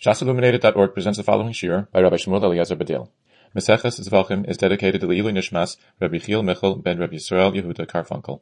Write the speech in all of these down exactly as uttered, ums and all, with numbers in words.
Shas Illuminated dot org presents the following shir by Rabbi Shmuel Eliezer Badil. Meseches Zvachim is dedicated to the Ilui Nishmas Rabbi Chiel Michel ben Rabbi Yisrael Yehuda Karfunkel.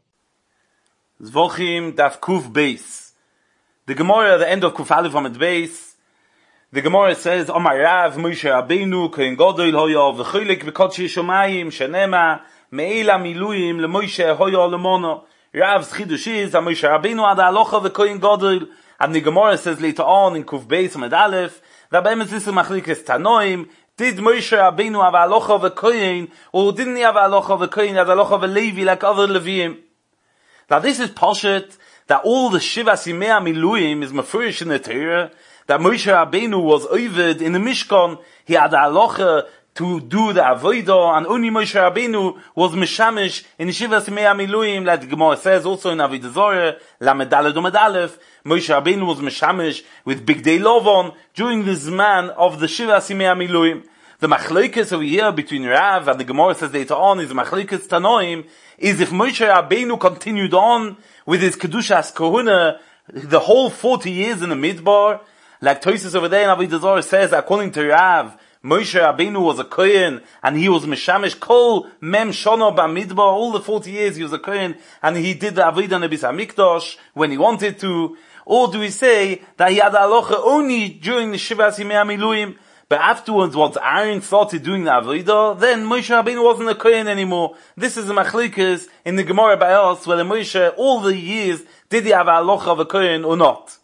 Zvachim daf Kuf Beis. The Gemara at the end of Kuf Aleph Amud Beis, the Gemara says, Omar Rav Moshe Rabbeinu Kohen Gadol hoya v'chilik v'kodshei shomayim shenema me'ela miluim leMoshe hoya lemono. Rav's chidush is that Moshe Rabbeinu had halacha v'Kohen Gadol, and the Gemara says later on in Kuf Beis Amud Aleph that be'emes this is machlokes Tanoim. Did Moshe Rabbeinu have halacha v'Kohen, or didn't he have halacha v'Kohen, had halacha v'Levi like other Leviim? Now this is Poshet, that all the Shiva Simei Miluim is mafurish in the Torah, that Moshe Rabbeinu was Oved in the Mishkan, he had a halacha to do the Avodah, and only Moshe Rabbeinu was Mishamish in the Shiva Simei Miluim, like the Gemara says also in Avodah Zorah, Lamed Daled Amud Aleph, Moshe Rabbeinu was Mishamish with Bigdei Lovon during the Zman of the Shiva Simei Miluim. The machlokes over here between Rav and the Gemara says later on is machlokes Tanoim, is if Moshe Rabbeinu continued on with his Kedushas Kohuna the whole forty years in the Midbar, like Tosfos over there in Avodah Zarah says, according to Rav, Moshe Rabbeinu was a Kohen, and he was Mishamish Kol Mem Shana B'Midbar, all the forty years he was a Kohen, and he did the Avodah in the Beis HaMikdash when he wanted to, or do we say that he had a halacha only during the Shiva Simei Miluim? But afterwards, once Aaron started doing the Avodah, then Moshe Rabbeinu wasn't a Kohen anymore. This is a machlokes in the Gemara by us, whether Moshe, all the years, did he have a halacha of a Kohen or not.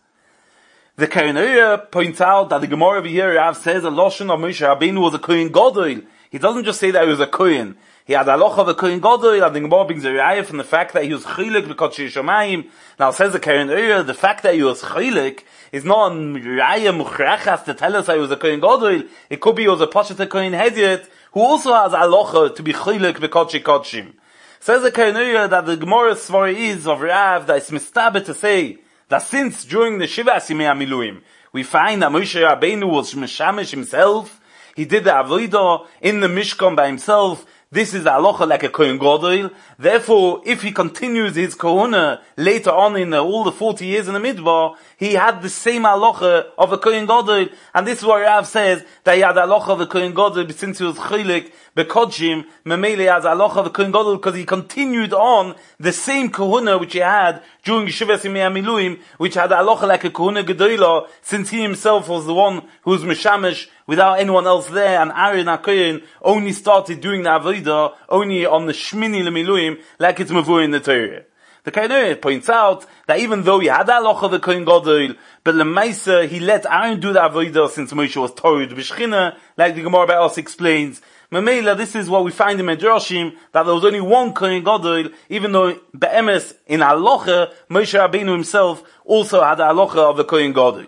The Kohen points out that the Gemara over here, Rav says, a Lashon of Moshe Rabbeinu was a Kohen Gadol. He doesn't just say that he was a Kohen. He had a halacha of a Kohen Gadol, and the Gemara brings a raya from the fact that he was chilik v'kodshei shomayim. Now says the Kohen the fact that he was chilik is not a raya muchrachas to tell us that he was a Kohen Gadol. It could be he was a Pashat Kohen Hedyot, who also has a halacha to be chilik v'kodshei kodshim. Says the Kohen that the Gemara's svar is of Rav that it's mistaber to say that since during the Shiva Simei Miluim we find that Moshe Rabbeinu was mishamish himself, he did the Avodah in the Mishkan by himself. This is a halacha like a Kohen Gadol. Therefore, if he continues his kohuna later on in the, all the forty years in the Midbar, he had the same halacha of a Kohen Gadol. And this is what Rav says, that he had a halacha of a Kohen Gadol since he was chilik bekodshim. Memele has a halacha of a Kohen Gadol because he continued on the same kohuna which he had during Shiva Simei Miluim, which had a halacha like a kohuna gedola, since he himself was the one who was mishamish without anyone else there, and Aaron HaKohen only started doing the Avodah only on the Shmini L'Miluim, like it's Mavur in the Torah. The Kohen points out that even though he had a halacha of the Kohen Gadol, but L'maisa, he let Aaron do the Avodah since Moshe was Torah B'Shchina, like the Gemara by us explains. Mamela, this is what we find in Medrashim, that there was only one Kohen Gadol, even though Be'emes, in halacha, Moshe Rabbeinu himself also had a halacha of the Kohen Gadol.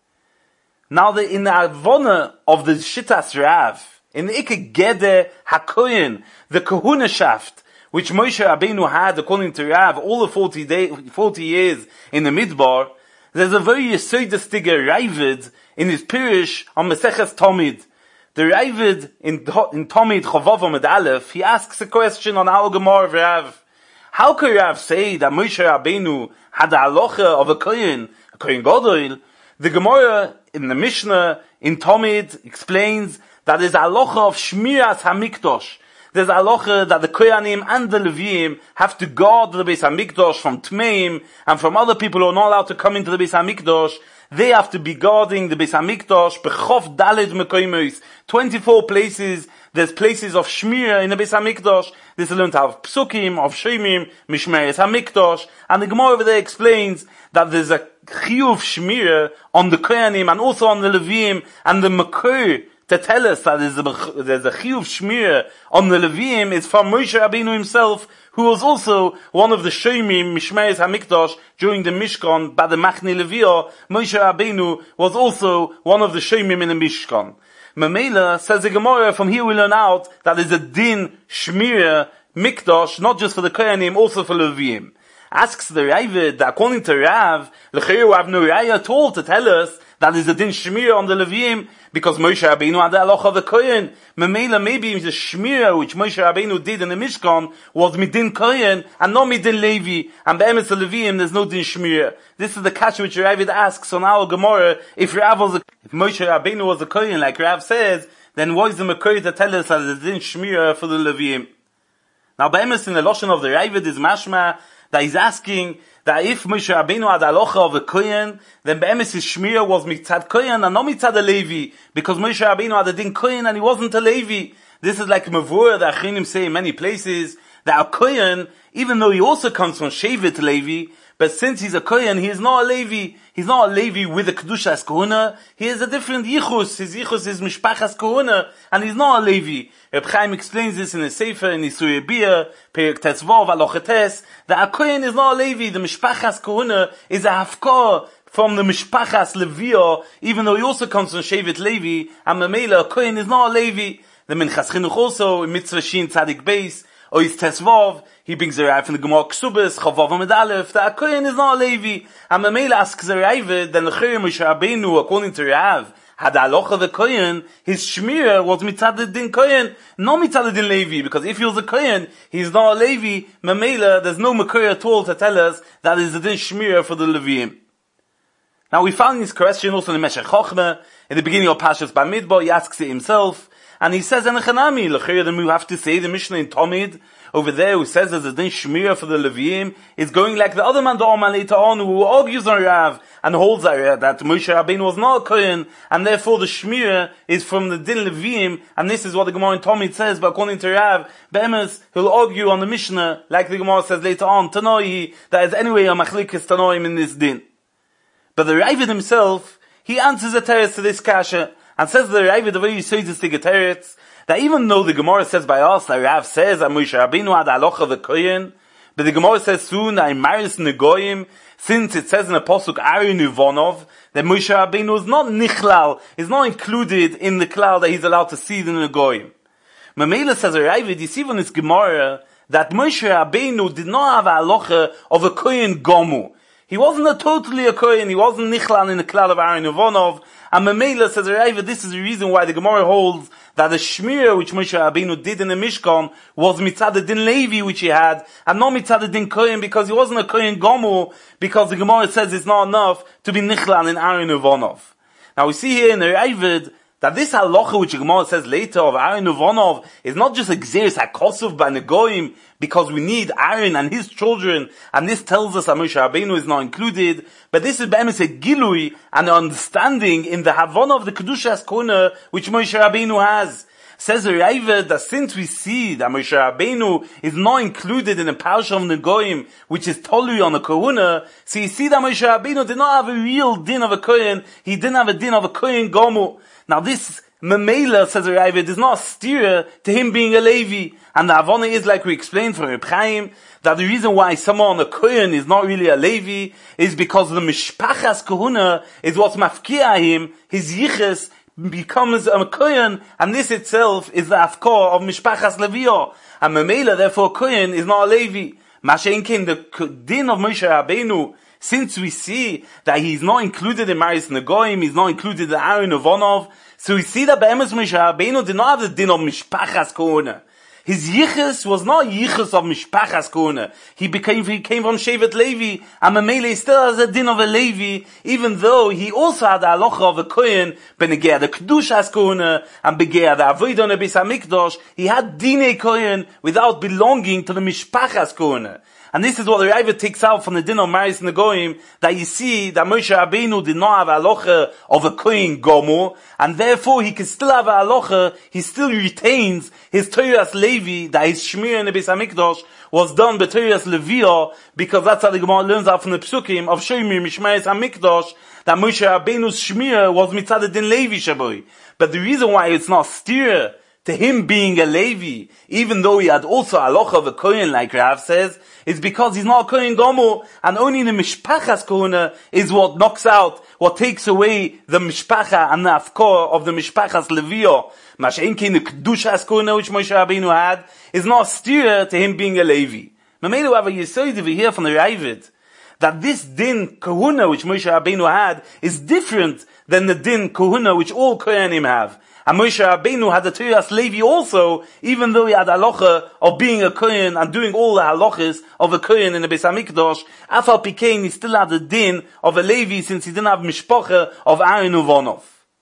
Now, the, in the Avona of the Shittas Rav, in the Ike Gede HaKoyen, the Kohunashaft, which Moshe Rabbeinu had, according to Rav, all the forty, day, forty years in the Midbar, there's a very Yesodistige Ravid in his Pirish on Meseches Tomid. The Ravid in, in Tomid Chovav Amud Aleph, he asks a question on our Gemara of Rav. How could Rav say that Moshe Rabbeinu had a halacha of a Kohen, a Kohen Gadol? The Gemara in the Mishnah in Tomid explains that there's a halacha of Shmiras HaMikdosh. There's a halacha that the Kohanim and the Leviim have to guard the Beis HaMikdosh from Tmeim and from other people who are not allowed to come into the Beis HaMikdosh. They have to be guarding the Beis HaMikdosh b'chof daled mekoimos. twenty-four places, there's places of Shmira in the Beis HaMikdosh. This is learned to have Psukim, of Shemim, Mishmeres HaMikdosh. And the Gemara over there explains that there's a Chiyuv Shmira on the Kohanim and also on the Leviim and the Makor to tell us that there's a, there's a Chiyuv Shmira on the Leviim is from Moshe Rabbeinu himself, who was also one of the Shemim, Mishmeres HaMikdash, during the Mishkan, by the Machne Leviah. Moshe Rabbeinu was also one of the Shemim in the Mishkan. Mamela, says the Gemara, from here we learn out that there's a din Shmira Mikdash, not just for the Kohanim, also for Leviim. Asks the Ravid, that according to Rav, L'chayru have no raya at all to tell us that is the din shmir on the Leviim, because Moshe Rabbeinu had the halacha of the Kohen. Memela, maybe the shmir which Moshe Rabbeinu did in the Mishkan was midin Kohen and not midin Levi. And be'emes the Leviim, there's no din shmir. This is the kasha which Ravid asks on our Gemara. If Rav was a, if Moshe Rabbeinu was a Kohen, like Rav says, then why is the Makori to tell us that there's din shmir for the Leviim? Now, be'emes in the Lashon of the Ravid is mashma that he's asking that if Moshe Rabbeinu had halacha of a Kohen, then be'emes his shmir was mitzad Kohen and not mitzad a Levi, because Moshe Rabbeinu had a din Kohen and he wasn't a Levi. This is like Mavur that Achinim say in many places, that a Kohen, even though he also comes from Shevet Levi, but since he's a Kohen, he is not a Levi. He's not a Levi with a Kedushas Kohuna. He has a different Yichus. His Yichus is Mishpachas Kohuna, and he's not a Levi. Reb Chaim explains this in a Sefer, in Yisuri Bia, Perek Tetzvov, Alochetes, that a Kohen is not a Levi. The Mishpachas Kohuna is a Hafkor from the Mishpachas Levio, even though he also comes from Shevet Levi, and Mamela, a Kohen is not a Levi. The Minchas Chinuch also, in Mitzvah Shin Tzadik Beis, or his Tesvov, he brings a raya from the Gemara Ksubis, Chavav Amid Aleph, that a Kohen is not a Levi. And Mamela asks a raya, then the Chayim Moshe Rabbeinu, according to Rav, had the halacha of the Kohen, his shmir was mitzad din Kohen, not mitzad din Levi, because if he was a Kohen, he's not a Levi. Mamela, there's no Makor at all to tell us that is the din shmir for the Leviim. Now we found this question also in Meshech Chochmah, in the beginning of Pashas Bamidbar, he asks it himself, and he says, and Chanami, l'chayr, then we have to say the Mishnah in Tomid, over there, who says there's a din shmir for the Leviim, is going like the other man, the Oman later on, who argues on Rav, and holds that, that Moshe Rabbeinu was not a Kohen, and therefore the shmir is from the din Leviim, and this is what the Gemara in Tomid says, but according to Rav, Be'emes, he'll argue on the Mishnah, like the Gemara says later on, Tanoi, that is anyway a machlikas Tanoim in this din. But the Ravid himself, he answers a teretz to this kasha, and says the Ravid, the way you say this to get teretz, that even though the Gemara says by us, that Rav says that Moshe Rabbeinu had halacha of the Kohen, but the Gemara says soon that in Maris Negoyim, since it says in the Pasuk Ari Nivonov, that Moshe Rabbeinu is not nichlal, is not included in the cloud that he's allowed to see in the Negoyim. Mamela says a Ravid, you see from this Gemara, that Moshe Rabbeinu did not have a halacha of a Kohen Gomu. He wasn't a totally a Kohen, he wasn't nichlal in the cloud of Ari Nivonov, and Mamela says a Ravid, this is the reason why the Gemara holds that the shmir which Moshe Rabbeinu did in the Mishkan was mitzad din Levi which he had, and not mitzad din Kohen, because he wasn't a Kohen Gomu, because the Gemara says it's not enough to be nichlan in Aaron Uvonov. Now we see here in the Ravid that this halacha which the Gemara says later of Aaron Uvonov is not just a gzeres hakosov by Negoim, because we need Aaron and his children, and this tells us that Moshe Rabbeinu is not included, but this is be'emes a gilui and an understanding in the Havana of the Kedushas Kohuna which Moshe Rabbeinu has. Says the Ravid that since we see that Moshe Rabbeinu is not included in the Parsha of Negoim, which is totally on the Kohuna, so you see that Moshe Rabbeinu did not have a real din of a Kohen, he didn't have a din of a Kohen Gomu. Now this Memela, says the Ravid, is not a steer to him being a Levi. And the Havana is, like we explained from Reb Chaim, that the reason why someone, a Kohen, is not really a Levi, is because the Mishpachas Kohuna is what's mafkia him, his Yiches becomes a Kohen, and this itself is the Afkor of Mishpachas Levio. And Memela, therefore, Kohen is not a Levi. Mashen came the din of Moshe Rabbeinu, since we see that he's not included in Maris Negoim, he's not included in Aaron Uvonov, so we see that Be'emes Moshe Rabbeinu did not have the din of Mishpachas Kohuna. His yichus was not yichus of Mishpachas Kohuna. He became, he came from Shevet Levi, and Mamele still has a din of a Levi, even though he also had the halacha of a Kohen, Benegea the Kedushas Kohuna, and Begea the Avodah Nebis HaMikdash. He had Dinei Kohen without belonging to the Mishpachas Kohuna. And this is what the Ravid takes out from the din of Maris Negoim, that you see that Moshe Rabbeinu did not have a halacha of a Kohen Gomu, and therefore he can still have a halacha, he still retains his Toras Levi, that his Shmir in the Beis HaMikdash was done by Toras Levia, because that's how the Gemara learns out from the Psukim of Shemir Mishmeres HaMikdash, that Moshe Rabbeinu's Shmir was mitzad din Levi Shaboy. But the reason why it's not steer to him being a Levi, even though he had also a halacha of a Kohen, like Rav says, is because he's not a Kohen Gomu, and only the Mishpachas Kohuna is what knocks out, what takes away the Mishpacha and the Afkor of the Mishpachas Levio. Mashenkin, the Kedushas Kohuna which Moshe Rabbeinu had, is not steer to him being a Levi. Mamelu have a Yesod over here from the Ravid, that this din Kohuna which Moshe Rabbeinu had is different than the din kohuna which all kohanim have. And Moshe Rabbeinu had the Tiras Levi also, even though he had halacha of being a kohen and doing all the halachas of a kohen in the Beis Hamikdash, Afal Pikein, he still had the din of a Levi since he didn't have mishpacha of Aaron Uvonov.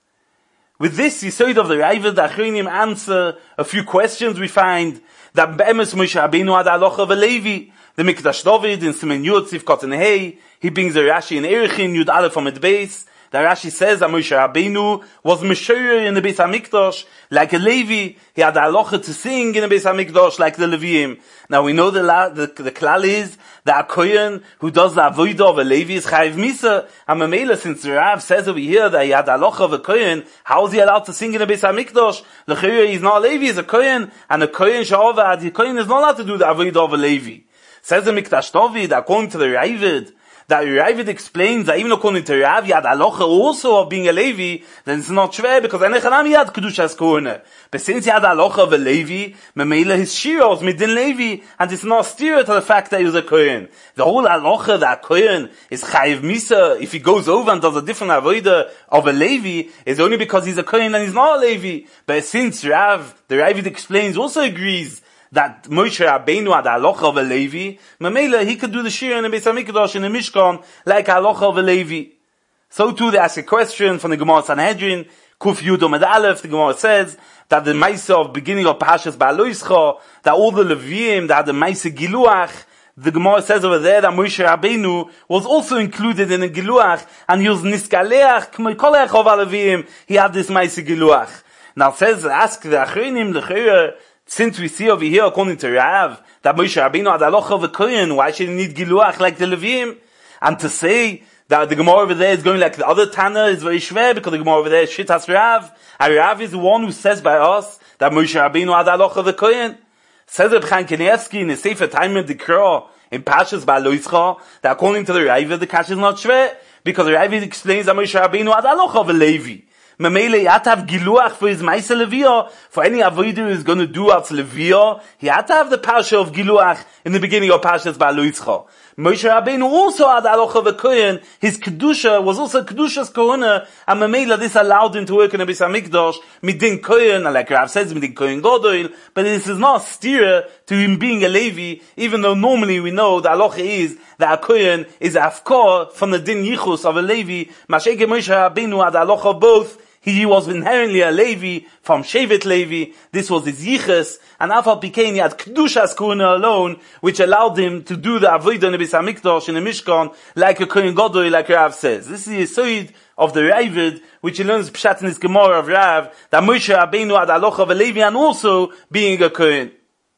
With this Yisod of the Raiva, the Achronim answer a few questions we find that Be'emes Moshe Rabbeinu had halacha of a Levi. The Mikdash David in Simen Yud Sif Koten Hei, he brings the Rashi in Erechin Yud Aleph from the base. The Rashi says that Moshe Rabbeinu was Meshoyer in the Beis HaMikdash, like a Levi. He had a halacha to sing in the Beis HaMikdash, like the Leviim. Now we know the the, the klal is that a Kohen who does the avodah of a Levi is Chayiv Misa. And Mamela, since the Rav says over here that he had a halacha of a Kohen, how is he allowed to sing in the Beis HaMikdash? L'chayr, he's not a Levi, he's a Kohen, and a Kohen Sha'avad, the Kohen is not allowed to do the avodah of a Levi. Says the Mikdash David, according to the Ravid, that Ravid explains that even according to Rav, he had halacha also of being a Levi, then it's not shver, because Enechanam he had Kedushas Kohene. But since he had halacha of a Levi, Memela his Shira was Midin Levi, and it's not steer to the fact that he was a Kohen. The whole halacha that Kohen is Chayiv Misa, if he goes over and does a different avodah of a Levi, is only because he's a Kohen and he's not a Levi. But since Rav, the Ravid explains, also agrees that Moshe Rabbeinu had a halacha of a Levi, Mamela, he could do the shir in the Beis HaMikdash in the Mishkan like a halacha of a Levi. So too, they ask a question from the Gemara Sanhedrin, Kuf Yud Omed Aleph, the Gemara says that the Maisa of beginning of Parashas Ba'aloischa, that all the Leviim, that had the Maisa Giluach, the Gemara says over there that Moshe Rabbeinu was also included in the Giluach, and he was Niskaleach, K'moikolech of Leviim, he had this Maisa Giluach. Now says, ask the Achronim, the Chayr, since we see over here, according to Rav, that Moshe Rabbeinu had halacha of a Kohen, why should he need Giluach like the Leviim? And to say that the Gemara over there is going like the other Tana is very schwer, because the Gemara over there is Shittas Rav. And Rav is the one who says by us that Moshe Rabbeinu had halacha of a Kohen. Says Reb Chaim Kanievsky in the Sefer Time of Dikra, in Pashas Ba'aloischa, that according to the Rav, the Kash is not schwer, because the Rav explains that Moshe Rabbeinu had halacha of a Levi. Mamele, he had to have Giluach for his Maisa Leviyah. For any avodah he's going to do at Leviyah, he had to have the Pasha of Giluach in the beginning of Pashas Ba'aloischa. Moshe Rabbeinu also had halacha of a Kohen. His Kedusha was also Kedusha's Kohuna, and Mamele, this allowed him to work in the Beis HaMikdash, Midin Kohen, and like Rav says, Midin Kohen Godol, but this is not stira to him being a Levi, even though normally we know the halacha is that a Kohen is a Afkor from the Din Yichus of a Levi. Masheke Moshe Rabbeinu had halacha of both. He was inherently a Levi, from Shevet Levi. This was his Yichus, and Afal Pikein, he had Kedushas Kohuna alone, which allowed him to do the Avodah in the Beis HaMikdash, in the Mishkan, like a Kohen Gadol, like Rav says. This is the Yesod of the Ravid, which he learns Pshat in his Gemara of Rav, that Moshe Rabbeinu had halacha of a Levi, and also being a Kohen.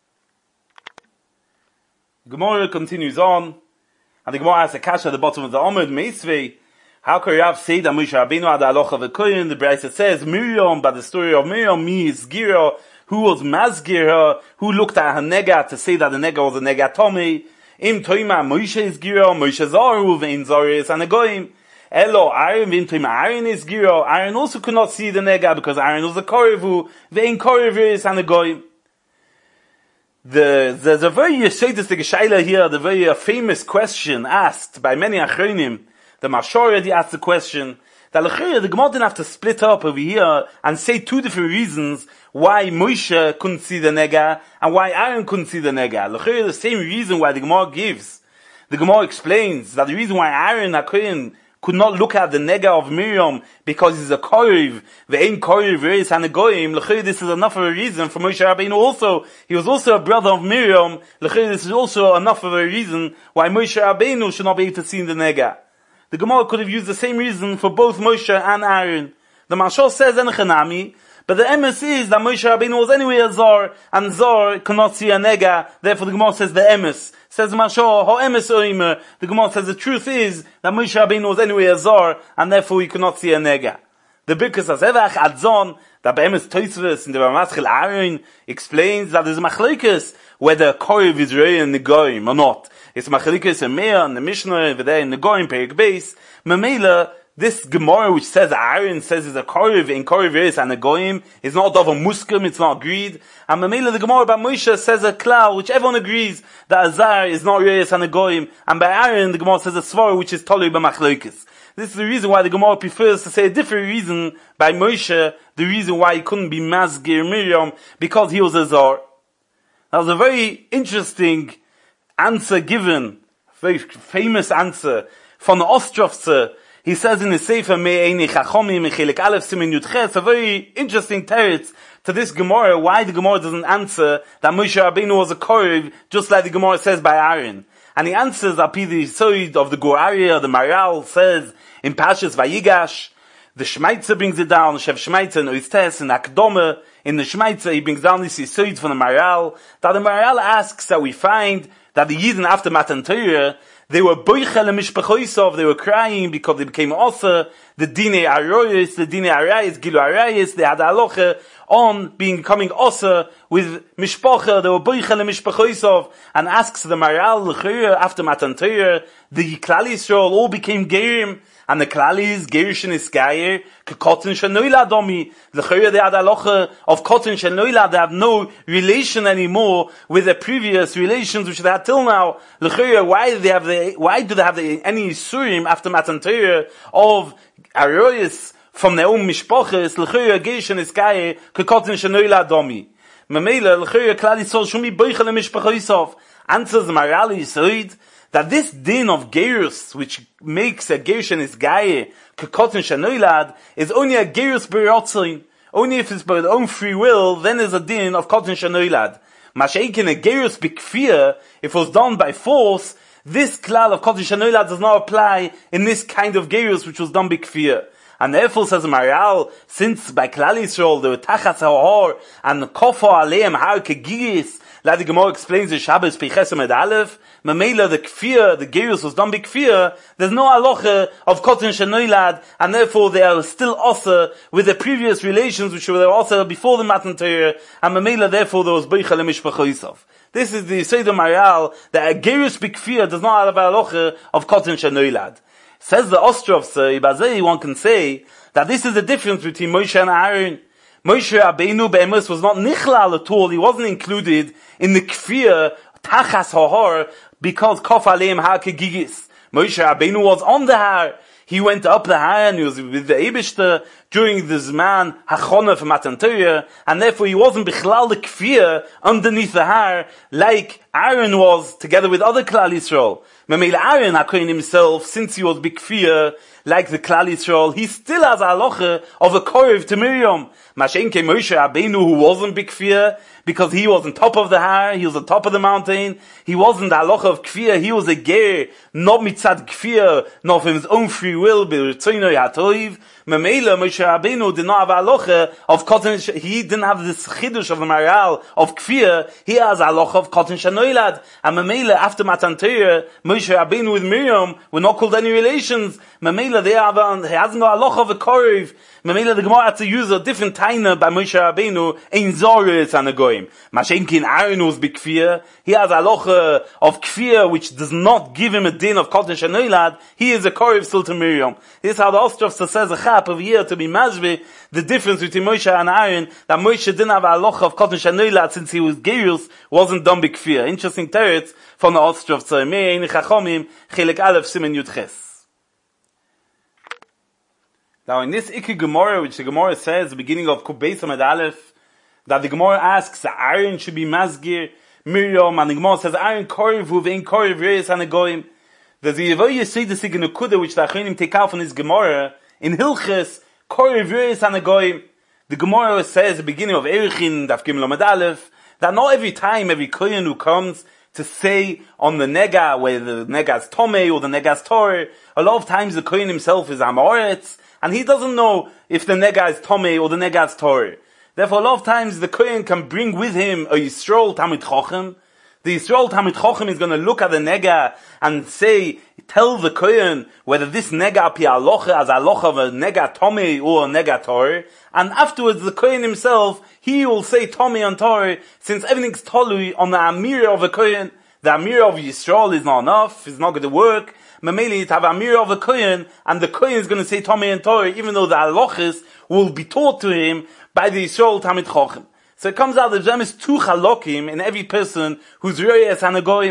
Gemara continues on, and the Gemara has a kasha at the bottom of the Amud Meisvei. How can Rav say that Moshe Rabbeinu had a halacha of a Kohen? The Brisa says, Miriam, by the story of Miriam, mi is Gira, who was Mazgir her, who looked at her nega to say that the nega was a nega Tomei. Im Toima, Moshe is Gira, Moshe Zaru, vein Zaris, and a Goyim. Elo, Aaron, vein Toima, Aaron is Gira. Aaron also could not see the nega because Aaron was a Korevu, vein Korevis, and a Goyim. The, there's a very yesodistic shaila here, the very uh, famous question asked by many Achronim. The Mashor already asked the question that the Gemara didn't have to split up over here and say two different reasons why Moshe couldn't see the nega and why Aaron couldn't see the nega. The same reason why the Gemara gives. The Gemara explains that the reason why Aaron HaKohen could not look at the nega of Miriam because he's a korev, ve'ein korev reis hanegoyim. L'chayr, this is enough of a reason for Moshe Rabbeinu also. He was also a brother of Miriam. L'chayr, this is also enough of a reason why Moshe Rabbeinu should not be able to see the nega. The Gemara could have used the same reason for both Moshe and Aaron. The Mashal says Enechanami, but the emes is that Moshe Rabbeinu was anyway a Zor, and Zor cannot see a nega. Therefore, the Gemara says the emes. Says the Mashal, ho emes oimer. The Gemara says the truth is that Moshe Rabbeinu was anyway a Zor, and therefore he could not see a nega. The Birkas HaZevach Adzon, that be'emes Tosfos in the Ramaschil Aaron explains that there's a machlokes whether korev is rei and negoim or not. It's machlokes in Meir and the Mishnah over there in Negoim Perek Beis. Memela, this Gemara which says Aaron says is a korev in korev reis and negoim is not of a muskim, it's not agreed. And Memela, the Gemara about Moshe says a klal which everyone agrees that Azar is not reis and negoim. And by Aaron, the Gemara says a svar which is tolui b'machlokes. This is the reason why the Gemara prefers to say a different reason by Moshe, the reason why he couldn't be Masgir Miriam, because he was a Zor. That was a very interesting answer given, very famous answer from the Ostrovtzer. He says in the Sefer Me'eini Chachomim Mechelik Aleph Simen Yudches, a very interesting teretz to this Gemara, why the Gemara doesn't answer that Moshe Rabbeinu was a Korev, just like the Gemara says by Aaron. And he answers Api the Yisoid of the Gur Aryeh, the Maral says in Pashas Vayigash, the Shmaitzer brings it down, Shev Shmaitzer in Oistes, in Akdome, in the Shmaitzer he brings down this Yisoid from the Maral, that the Maral asks that we find that the Yidden after Matan Torah, they were boichel and mishpachoisov, they were crying because they became osa, the dine aroyis, the dine arayis, gilu arayis, they had aloche on being becoming osa with mishpacha, they were boichel and mishpachoisov, and asks the Maral, l'chayr, after Matan Torah, the Klal Yisrael all became gerim, and the Klalis, gerishin is gayer, kekotin shenoila domi, l'chayr they had aloche of kotin shenoila, they have no relation anymore with the previous relations which they had till now. L'chayr, why do they have the, why do they have the, any surim after Matan Torah of aroyis from their own mishpoches, l'chayr gerishin is gayer, kekotin shenoila domi. Mamela, l'chayr Klal Yisrael shumi boichel mishpachoisov. Answers the Maral Yisoid, that this din of gerus, which makes a gerus and is gaye, kekotin shenoilad, is only a gerus b'rotzain. Only if it's by their own free will, then is a din of kotin shenoilad. Masha'ekin a gerus b'kfir, if it was done by force, this klal of kotin shenoilad does not apply in this kind of gerus which was done b'kfir. And therefore says Maral, since by Klal Yisrael they were tachatz ha'or, and kofo aleim har kegiyis, like the Gemara explains in Shabbos Peiches Med Aleph, Mamela the kfir, the gerus was done by kfir, there's no halacha of kotin shenoilad, and therefore they are still osa with the previous relations which were osa before the Matan Torah, and Mamela therefore there was boichel mishpachoisov. This is the Seder Maral, that a gerus by kfir does not have a halacha of kotin shenoilad. Says the Ostrovtzer, Ibazei, one can say that this is the difference between Moshe and Aaron. Moshe Rabbeinu be'emes was not nichlal at all. He wasn't included in the kfir tachas hahor because kof aleim har kegigis. Moshe Rabbeinu was on the har. He went up the har and he was with the Eibishter during the Zman Hachona for Matan Torah, and therefore he wasn't bichlal the kfir underneath the har like Aaron was together with other Klal Yisrael. Mamela Aaron HaKohen himself, since he was bikfir like the Klal Yisrael, he still has a halacha of a korev to Miriam. Mashenke Moshe Rabbeinu, who wasn't bikfir, because he was on top of the har, he was on top of the mountain, he wasn't the halacha of kfir, he was a ger, not mitzad kfir, not from his own free will, b'ritzoinoi hatoiv. Mamela Moshe Rabbeinu did not have a halacha of kotin, he didn't have this chidush of the Maral of kfir, he has a halacha of kotin shanoilad. And Mamela, after Matan Torah, Moshe Rabbeinu with Miriam were not called any relations. Mamela, they have a, he has no halacha of a korev. Mamela, the Gemara had to use a different taina by Moshe Rabbeinu, ein zoris and a goyim. Mashenkin Aaron was bikfir, he has a halacha of kfir which does not give him a din of kotin shanoilad, he is a korev still to Miriam. This is how the Ostrovtzer says a chap of here to be mashve, the difference between Moshe and Aaron, that Moshe didn't have a halacha of kotin shanoilad since he was gerus, wasn't done bikfir. Interesting teretz from the Ostrovtzer, Me'eini Chachomim, Chelik Aleph, Simen Yudches. Now in this Ikki Gemara, which the Gemara says, the beginning of Kuf Beis Amud Aleph, that the Gemara asks that Aaron should be Masgir Miriam, and the Gemara says Aaron Korev Huvein Korev Reis Hanegoyim. There's the Yevoy Yesei the Sig Nekuda which the Achonim take out from this Gemara in Hilches Korev Reis Hanegoyim. The Gemara says the beginning of Erechin Daf Gimel Amud Aleph that not every time every Kohen who comes to say on the nega where the nega is Tomei or the nega is Torah, a lot of times the Kohen himself is Amoretz, and he doesn't know if the nega is Tomei or the nega is Torah. Therefore, a lot of times the Kohen can bring with him a Yisrael Talmid Chochem. The Yisrael Talmid Chochem is going to look at the nega and say, tell the Kohen whether this nega pi alocha as alocha of a nega Tomei or a nega Torah. And afterwards, the Kohen himself, he will say Tomei and Torah, since everything's tolui on the Amir of a Kohen. The Amir of Yisrael is not enough, it's not going to work. Mameli to have Amir of a Kohen, and the Kohen is going to say Tomei and Torah, even though the halachas will be taught to him by the Yisrael Talmid Chochem. So it comes out that there is two chalokim in every person who's Reyes Hanagoyim.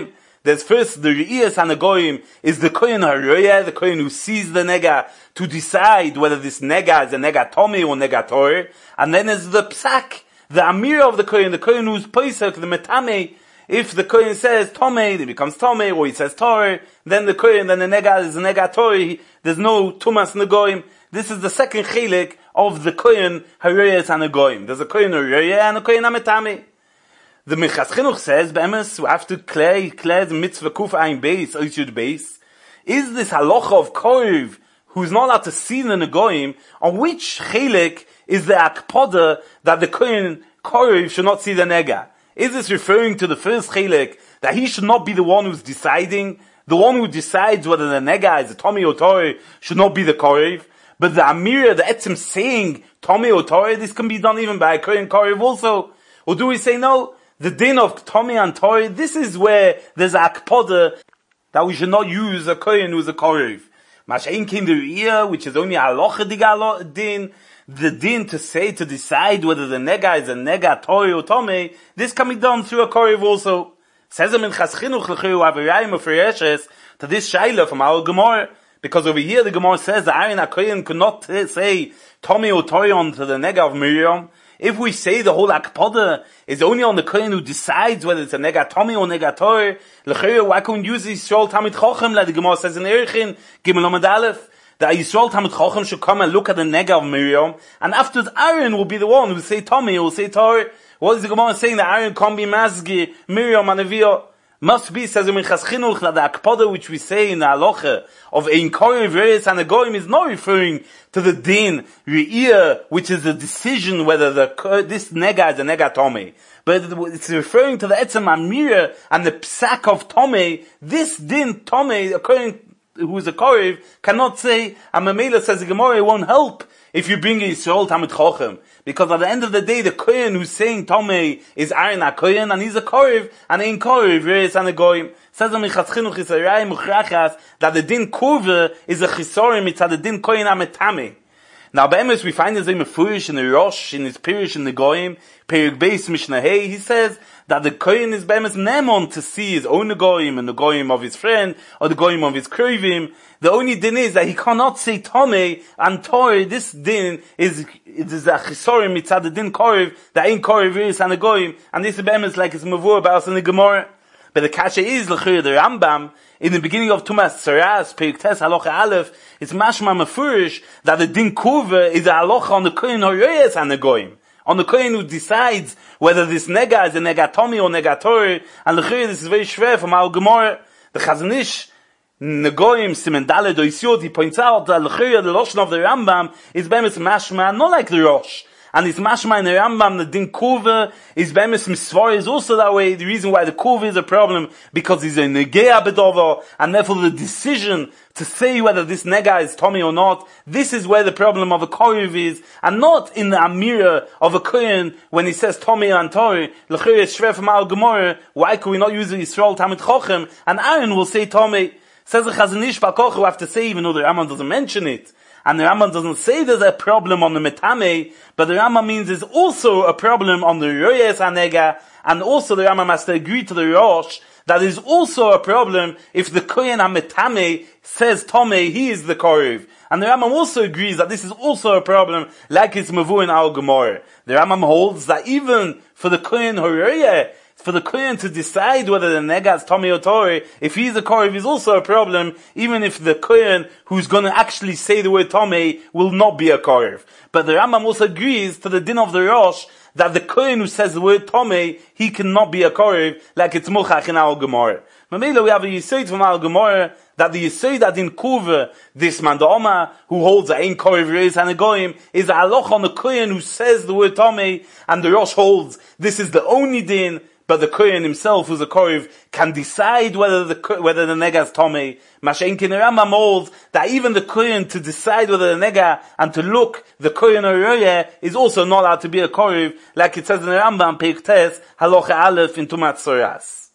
There's first the Re'iyas and the Goyim is the Kohen HaRoya, the Kohen who sees the Nega to decide whether this Nega is a Nega Tomei or Nega Torah. And then there's the Psak, the Amir of the Kohen, the Kohen who's Pesach, the Metame. If the Kohen says Tomei, it becomes Tomei, or he says Torah, then the Kohen, then the Nega is a Nega Torah. There's no Tumas Negoim. This is the second Chelik of the Kohen HaRoya and the Goyim. There's a Kohen HaRoya and a Kohen HaMetame. The Minchas Chinuch says, Be'emes, we have to clear, clear the mitzvah kuf ein beis, oishud beis. Is this halacha of Korev, who's not allowed to see the Negoim, on which chelik is the akpoda that the Kohen Korev should not see the Nega? Is this referring to the first chelik, that he should not be the one who's deciding? The one who decides whether the Nega is a Tomei or Torah should not be the Korev? But the Amira, the Etzim saying Tomei or Torah, this can be done even by a Kohen Korev also. Or do we say no? The din of Tomei and Torah, this is where there's a akpoda that we should not use a Kohen who's a Korev. Mashain came the Re'iyah, which is only a halacha din, the din to say, to decide whether the Nega is a Nega, Torah or Tomei, this can be done through a Korev also. Says him in Chas Chinuch l'chiru avirayim of Fereshes, to this Shaila from our Gemara, because over here the Gemara says that Aaron HaKohen could not say Tomei or Torah onto the Nega of Miriam. If we say the whole akpoda is only on the Kohen who decides whether it's a Nega Tomei or Nega Torah, l'chayr, why can't we use Yisrael Tamid Chochem, like the Gemara says in Erechin, Gimel Amud Aleph, that Yisrael Tamid Chochem should come and look at the Nega of Miriam, and afterwards Aaron will be the one who will say Tomei or will say Torah. What is the Gemara saying that Aaron can't be Mazgi, Miriam and Aviyah? Must be, says in Minchas Chinuch, that the akpoda which we say in the halacha of Ein Korev Reis and a Goyim is not referring to the din Re'iyah, which is the decision whether the this nega is a nega Tomei, but it's referring to the Etzem Amira and the psak of Tomei. This din Tomei, according who is a Korev, cannot say, and Mamela says the Gemara, it won't help if you bring a Yisrael Tamid Chochem. Because at the end of the day, the Kohen who's saying Tomei is Aaron HaKohen, and he's a Korev, and Ein Korev, Reis and a Goyim. Says the Minchas Chinuch is a Raya Muchrachas, that the din Kurve is a Chisorim, it's at the din Kohen HaMetame. Now, Be'emes, we find this in Mefurish, in the Rosh, in his Pirish, in the Goyim, Perik Beis Mishnah Hey, he says that the Kohen is Be'emes Nemon to see his own Goyim and the Goyim of his friend, or the Goyim of his Krivim. The only din is that he cannot say Tomei and Torah. This din is, it is a Chisorim, it's at the din Korev, that ain't Korev Reis and the Goyim, and this is Be'emes like it's Mavur about in the Gemara. But the kasha is, l'chir, the Rambam, in the beginning of Tumas Saras, Perik Tes, Halacha Aleph, it's mashma mefurish that the din kurva is a halacha on the Kohen HaRoyes and the Goyim. On the Kohen who decides whether this nega is a nega Tomei or nega Torah, and l'chir, this is very shver from our Gemara. The Chazon Ish, Negoim, Simen Daled, Oisiot, he points out that l'chir, the Lashon of the Rambam, is bemis mashma, not like the Rosh. And it's mashma in the Rambam, the din kurva is bemis misvar is also that way. The reason why the kurva is a problem, because he's a negea bedova, and therefore the decision to say whether this nega is Tomei or not, this is where the problem of a korev is, and not in the amira of a kohen when he says Tomei and Torah. L'chir is shver from our Gemara, why can we not use the Yisrael Tamid Chochem, and Aaron will say Tomei. Says the Chazon Ish Bakoch, we have to say, even though the Rambam doesn't mention it, and the Rambam doesn't say there's a problem on the Metame, but the Rambam means there's also a problem on the Royes Hanega, and also the Rambam has to agree to the Rosh, that is also a problem if the Kohen HaMetame says Tomei, he is the Korev. And the Rambam also agrees that this is also a problem, like it's Mavu in our Gemara. The Rambam holds that even for the Kohen HaRoyeh, for the Kohen to decide whether the nega is Tomei or Torah, if he's a Korev, is also a problem, even if the Kohen who's going to actually say the word Tomei will not be a Korev. But the Rambam also agrees to the din of the Rosh, that the Kohen who says the word Tomei, he cannot be a Korev, like it's Muchach in our Gemara. Mamela, we have a Yisod from our Gemara, that the Yisod that in Kuva, this man the Oma, who holds a Ein Korev Reis and a Goyim, is a halacha on the Kohen who says the word Tomei, and the Rosh holds, this is the only din, but the Kohen himself, who's a Korev, can decide whether the whether the nega is Tomei. Mashenkin Rambam holds that even the Kohen to decide whether the nega and to look the Kohen HaRoyeh is also not allowed to be a Korev, like it says in the Rambam Perik Tes Halacha Aleph in Tumas Saras.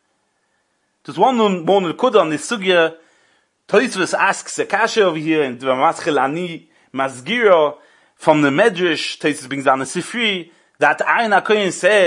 Just one more nekuda on this sugya. Tosfos asks a kasha over here in Dvamatchel Ani Masgira from the Medrash. Tosfos brings down the Sifri that Aaron HaKohen said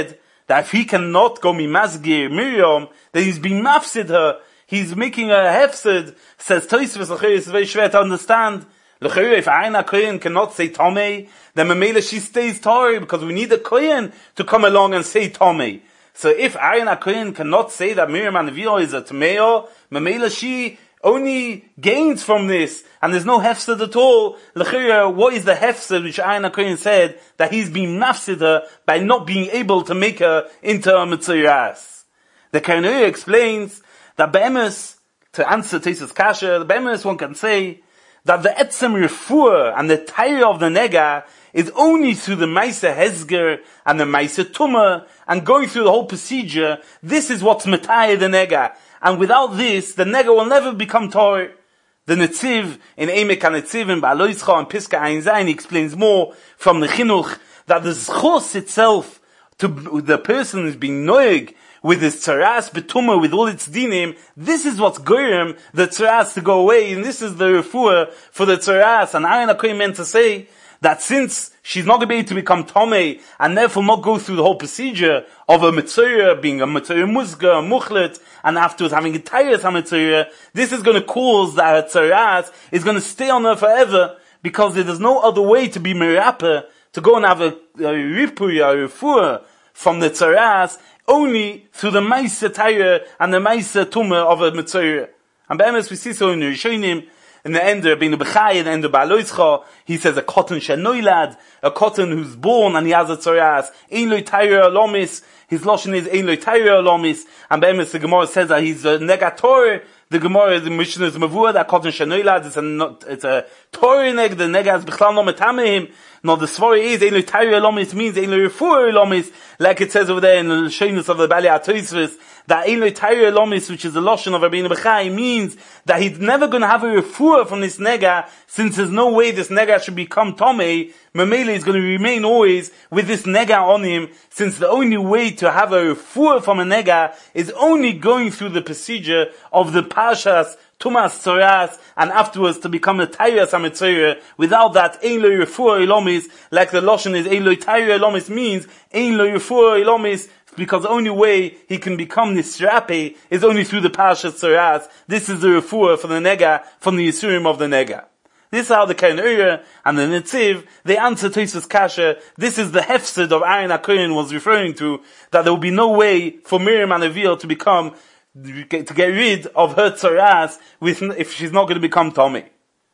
that if he cannot go mimasgir Miriam, then he's being mafsid her, he's making a hefsid. Says Tosfos, it's very schwer to understand. If Aina Kohen cannot say Tomei, then Mamela she stays Torah, because we need a Kohen to come along and say Tomei. So if Aina Kohen cannot say that Miriam Anavio is a Tomeo, Mamela she only gains from this, and there's no hefsid at all. L'chira, what is the hefsid which Aina Kohen said that he's being mafsid her by not being able to make her into a Mitziras? The Karnui explains that Be'emes, to answer Tesis Kasha, the Be'emes one can say that the etzem refuah and the tire of the nega is only through the Maisa Hezger and the Maisa Tumah, and going through the whole procedure. This is what's metayeh the nega. And without this, the nega will never become Torah. The Netziv, in Emek HaNetziv, in Ba'aloischa, and Piska Ein Zayin, he explains more from the Chinuch, that the Zchus itself, to the person who's being noig, with his tzaras betuma, with all its dinim, this is what's goyim the tzaras to go away, and this is the refuah for the tzaras. And Ayin HaKoyim meant to say that since she's not going to be able to become tomei, and therefore not go through the whole procedure of a mitzvah being a mitzvah musga, a muchlet, and afterwards having a tayas ha-mitzvah, this is going to cause that her tzaras is going to stay on her forever, because there is no other way to be mirapeh, to go and have a, a ripuya, a refuah from the tzaras, only through the Maisa Taira and the Maisa Tumah of a Mitzvah. And Be'emes we see so in the Rishonim, in the end of Beinu B'chai, in the end of Ba'aloischa, he says a cotton shenoilad, a cotton who's born and he has a tzaras, ein lo Taira alomis, his lashon is ein lo Taira alomis, and Be'emes the Gemara says that he's a negator. The Gemara, the Mishnah is Mavua, that cotton shenoilad, it's a, it's a Torah neg, the nega is b'chlal no metamehim. No, the Svari is, ein lo Taira alomis means ein lo refuah alomis, like it says over there in the Sheinus of the Bali HaTosfos, that ein lo Taira alomis, which is the lashon of Rabbeinu B'chai, means that he's never going to have a refuah from this nega, since there's no way this nega should become tomei. Mamela is going to remain always with this nega on him, since the only way to have a refuah from a nega is only going through the procedure of the Pashas, Tumas Tzoras, and afterwards to become a Tayras HaMetzorah. Without that, Ein Lo Refuah Elomis, like the Lashon is Ein Lo Tayra Elomis means, Ein Lo Refuah Elomis, because the only way he can become Nisrape is only through the Pashas Tzoras. This is the Refuah for the Nega, from the Yisurim of the Nega. This is how the Keren Ura and the Netziv, they answer Tosfos Kasha. This is the hefsid of Ayin HaKohen was referring to, that there will be no way for Miriam and Avil to become, to get rid of her tzaras with, if she's not going to become Tomei.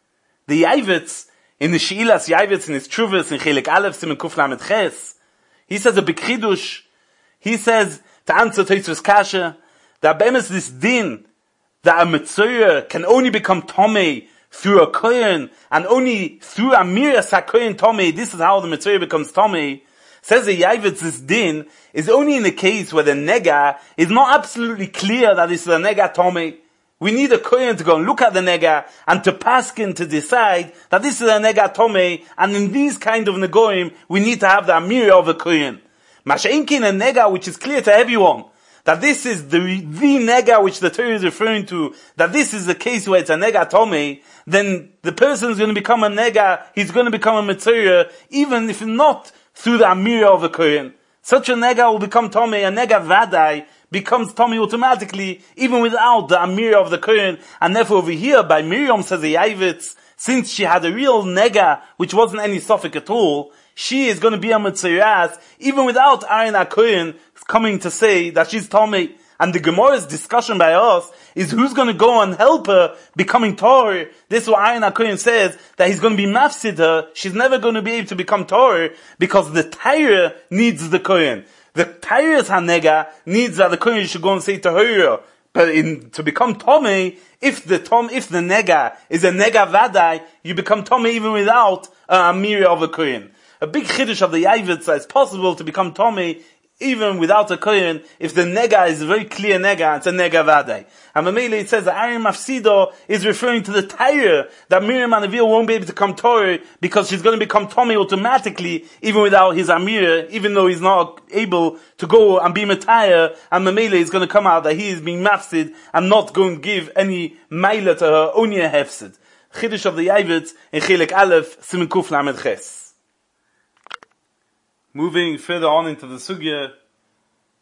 The Yavitz, in the Sheilas Yavitz, in his Truvas, in Chelik Aleph, Simen Kuf Lamed Ches, he says a B'chidush, he says, to answer Tosfos Kasha, that Be'emes this din, that a Mitzvah can only become Tomei through a Kohen, and only through a Miras HaKohen Tomei, this is how the Mitzvah becomes Tomei. Says the Yavitz, this din is only in the case where the nega is not absolutely clear that this is a nega tomei. We need a kohen to go and look at the nega and to paskin to decide that this is a nega tomei, and in these kind of negoim we need to have the amir of a kohen. Masha'inkin a nega which is clear to everyone that this is the the nega which the Torah is referring to, that this is the case where it's a nega tomei, then the person is going to become a nega, he's going to become a mitzvah, even if not through the Amira of a Kohen. Such a nega will become Tomei, a nega vadai becomes Tomei automatically, even without the Amira of the Kohen. And therefore over here, by Miriam, says the Yavitz, since she had a real nega, which wasn't any suffix at all, she is going to be a Mitziras, even without Ayin HaKohen coming to say that she's Tomei. And the Gemara's discussion by us is who's going to go and help her becoming Torah. This is what Ayin HaKohen says, that he's going to be mafsid her. She's never going to be able to become Torah, because the Torah needs the Kohen. The Torah's Hanega needs that the Kohen should go and say to her. But in, to become Tomei, if the Tom, if the Nega is a Nega Vadai, you become Tomei even without a Amir of a Kohen. A big chiddush of the Yavitz that it's possible to become Tomei even without a kohen, if the nega is a very clear nega, it's a nega vadai. And Mamela, it says that Ayin Mafsido is referring to the Torah, that Miriam and Avil won't be able to come Torah, because she's going to become Tomei automatically, even without his Amir, even though he's not able to go and be Mataya, and Mamela is going to come out that he is being Mafsid, and not going to give any Maila to her, only a Hefsid. Chiddush of the Yavitz, in Chelik Aleph, Simen Kuf Lamed Ches. Moving further on into the sugya,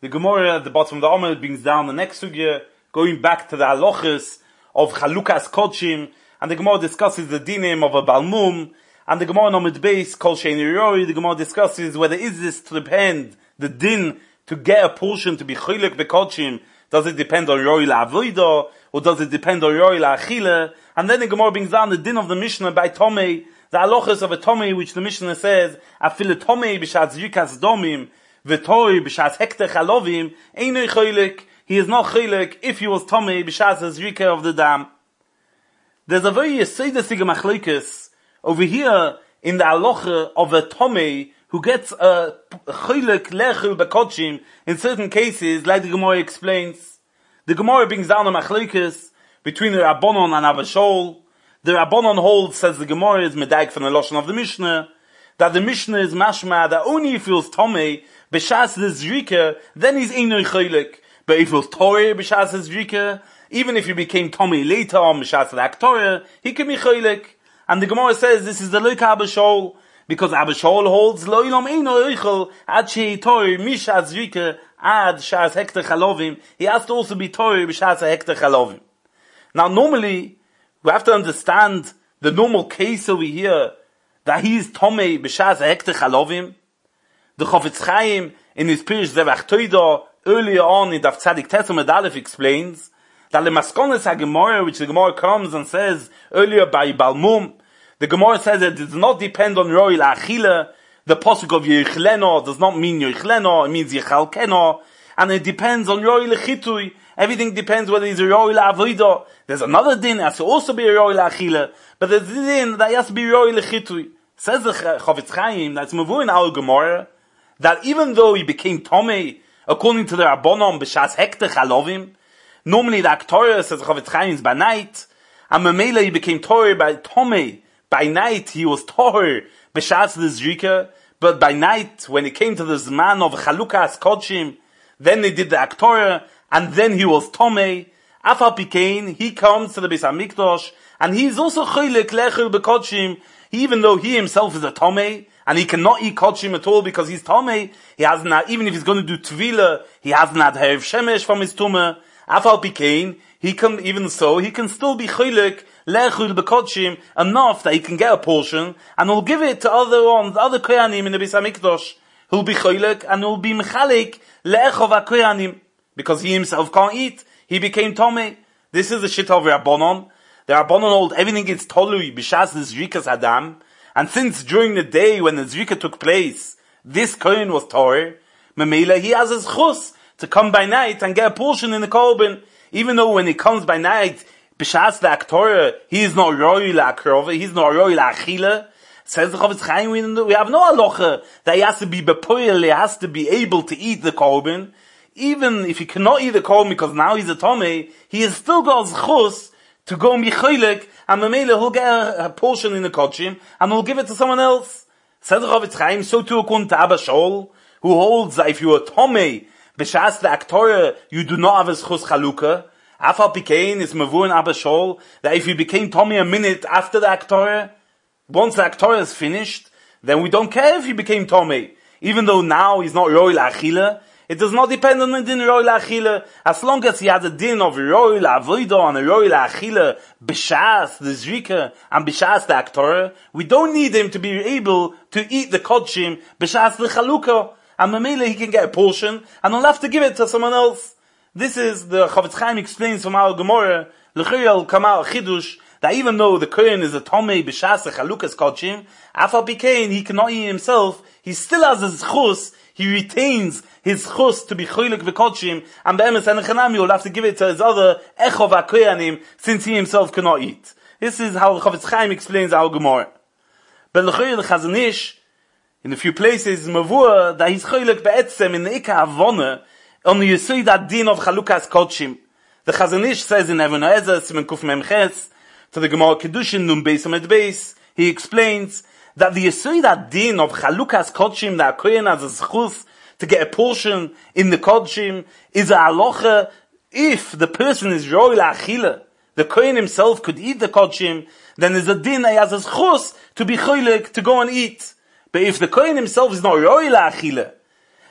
The Gemara at the bottom of the Amud brings down the next sugya, going back to the halachas of Chalukas Kodshim, and the Gemara discusses the dinim of a Balmum, and the Gemara Amud Beis, Kol Shein Yori, the Gemara discusses whether is this to depend, the din, to get a portion to be Chilek Bekodshim, does it depend on Yori La'avoida, or does it depend on Yori La'achile? And then the Gemara brings down the din of the Mishnah by Tomei, the halachas of a Tomei, which the Mishnah says, Afile Tomei b'shat zrikas domim, v'toi b'shat hekter chalovim, einoi choylek, he is not choylek if he was Tomei b'shat zrika of the dam. There's a very yesodesige machlokes over here in the halacha of a Tomei who gets a choylek lechul bekodshim in certain cases, like the Gemara explains. The Gemara brings down a machlokes between the Rabbanon and Abba Shaul. The Rabbanon holds, says the Gemara, is medaik from the Lashon of the Mishnah, that the Mishnah is mashma, that only if he was Tomei, b'shas the Zrika, then he's einoi choylek. But if he was Torah, b'shas the Zrika, even if he became Tomei later on, b'shas the Aktorah, he can be choylek. And the Gemara says this is the Loika Abba Shaul, because Abba Shaul holds, lo ilom einoi oichel, ad shei Torah, mishas Zrika, ad shas hekter chalovim, he has to also be Torah, b'shas hekter chalovim. Now normally, we have to understand the normal case over here, that he is Tomei b'shas hekter chalovim. The Chofetz Chaim, in his Pirish Zevach Toida, earlier on in Daf Tzadik Tesam Amud Aleph explains, that the Maskones HaGemara, which the Gemara comes and says earlier by Balmum, the Gemara says that it does not depend on Roi La'achile, the Pasuk of Yechleno does not mean Yechleno, it means Yechalkeno, and it depends on Roi Lechitui. Everything depends whether he's a Roi La'avoida. There's another din, it has to also be a Roi La'achile, but there's a din that has to be Roi Lechitui. Says the Chofetz Chaim, that's Mavu in our Gemara, that even though he became Tomei, according to the Rabbanon, b'shas hekter chalovim, normally the Aktorah, says the Chofetz Chaim, is by night, and Mamela he became Torah by Tomei. By night he was Torah b'shas the Zrika, but by night, when it came to the Zman of Chalukas Kodshim, then they did the Aktorah, and then he was Tomei. Afal Pikein, he comes to the Beis HaMikdash, and he is also Choylek Lechel Bekodshim, even though he himself is a Tomei, and he cannot eat Kodshim at all because he's Tomei, he hasn't had, even if he's going to do Tvila, he hasn't had Herev Shemesh from his Tumah. Afal Pikein, he can, even so, he can still be Choylek Lechel Bekodshim enough that he can get a portion, and he'll give it to other ones, other Koyanim in the Beis HaMikdash. He'll be Choylek, and he'll be Mechalek Le'echov HaKoyanim, because he himself can't eat. He became Tomei. This is the shit of Rabbanon. The Rabbanon hold everything is Tolui, B'shas the Zrikas Adam, and since during the day when the Zrika took place, this Kohen was Torah, Mamela, he has his chus to come by night and get a portion in the Korban, even though when he comes by night, B'shas the Aktorah, he is not Roi La'akrova, he's not Roi La'achile. Says the Chofetz Chaim, we have no halacha that he has to be bepoil, he has to be able to eat the Korban. Even if he cannot eat the Korban because now he's a Tomei, he has still got his chus to go and be choylek, and Mamela he'll get a, a portion in the Kodshim, and he'll give it to someone else. Says the Chofetz Chaim, so too according to Abba Shaul, who holds that if you are Tomei, b'shas the Aktorah, you do not have a chus chaluka. Afal Pikein is Mavu in Abba Shaul, that if you became Tomei a minute after the Aktorah, once the Aktorah is finished, then we don't care if he became Tomei. Even though now he's not Roi La'achile, it does not depend on the din Roi La'achile. As long as he has a din of Roi La'avoida and a Roi La'achile, b'shas the Zrika and b'shas the Aktorah, we don't need him to be able to eat the Kodshim b'shas the Chaluka. And Mamela he can get a portion, and he'll have to give it to someone else. This is the Chofetz Chaim explains from our Gemara, L'chiyal Kamal Chidush, that even though the Kohen is a Tomei b'shas the Chalukas Kodshim, Afal Pikein, he cannot eat himself, he still has his chus, he retains his chus to be choylek v'kodshim, and be'emes and echanami will have to give it to his other echov ha'koyanim, since he himself cannot eat. This is how Chofetz Chaim explains our Gemara. But l'choyer the Chazon Ish, in a few places, mavua that he's choylek be'etzem in the Ikar Avona on the Yesod Adin of Chalukas Kodshim. The Chazon Ish says in Even Ha'ezer Siman Kuf Mem Ches to the Gemara Kedushin Nun Beis Amud Beis, he explains that the Yesod Adin of Chalukas Kodshim, that Kohen has a zchus to get a portion in the Kodshim, is a halacha if the person is Roi La'achile, the Kohen himself could eat the Kodshim, then there's a din that he has a zchus to be choylek, to go and eat. But if the Kohen himself is not Roi La'achile,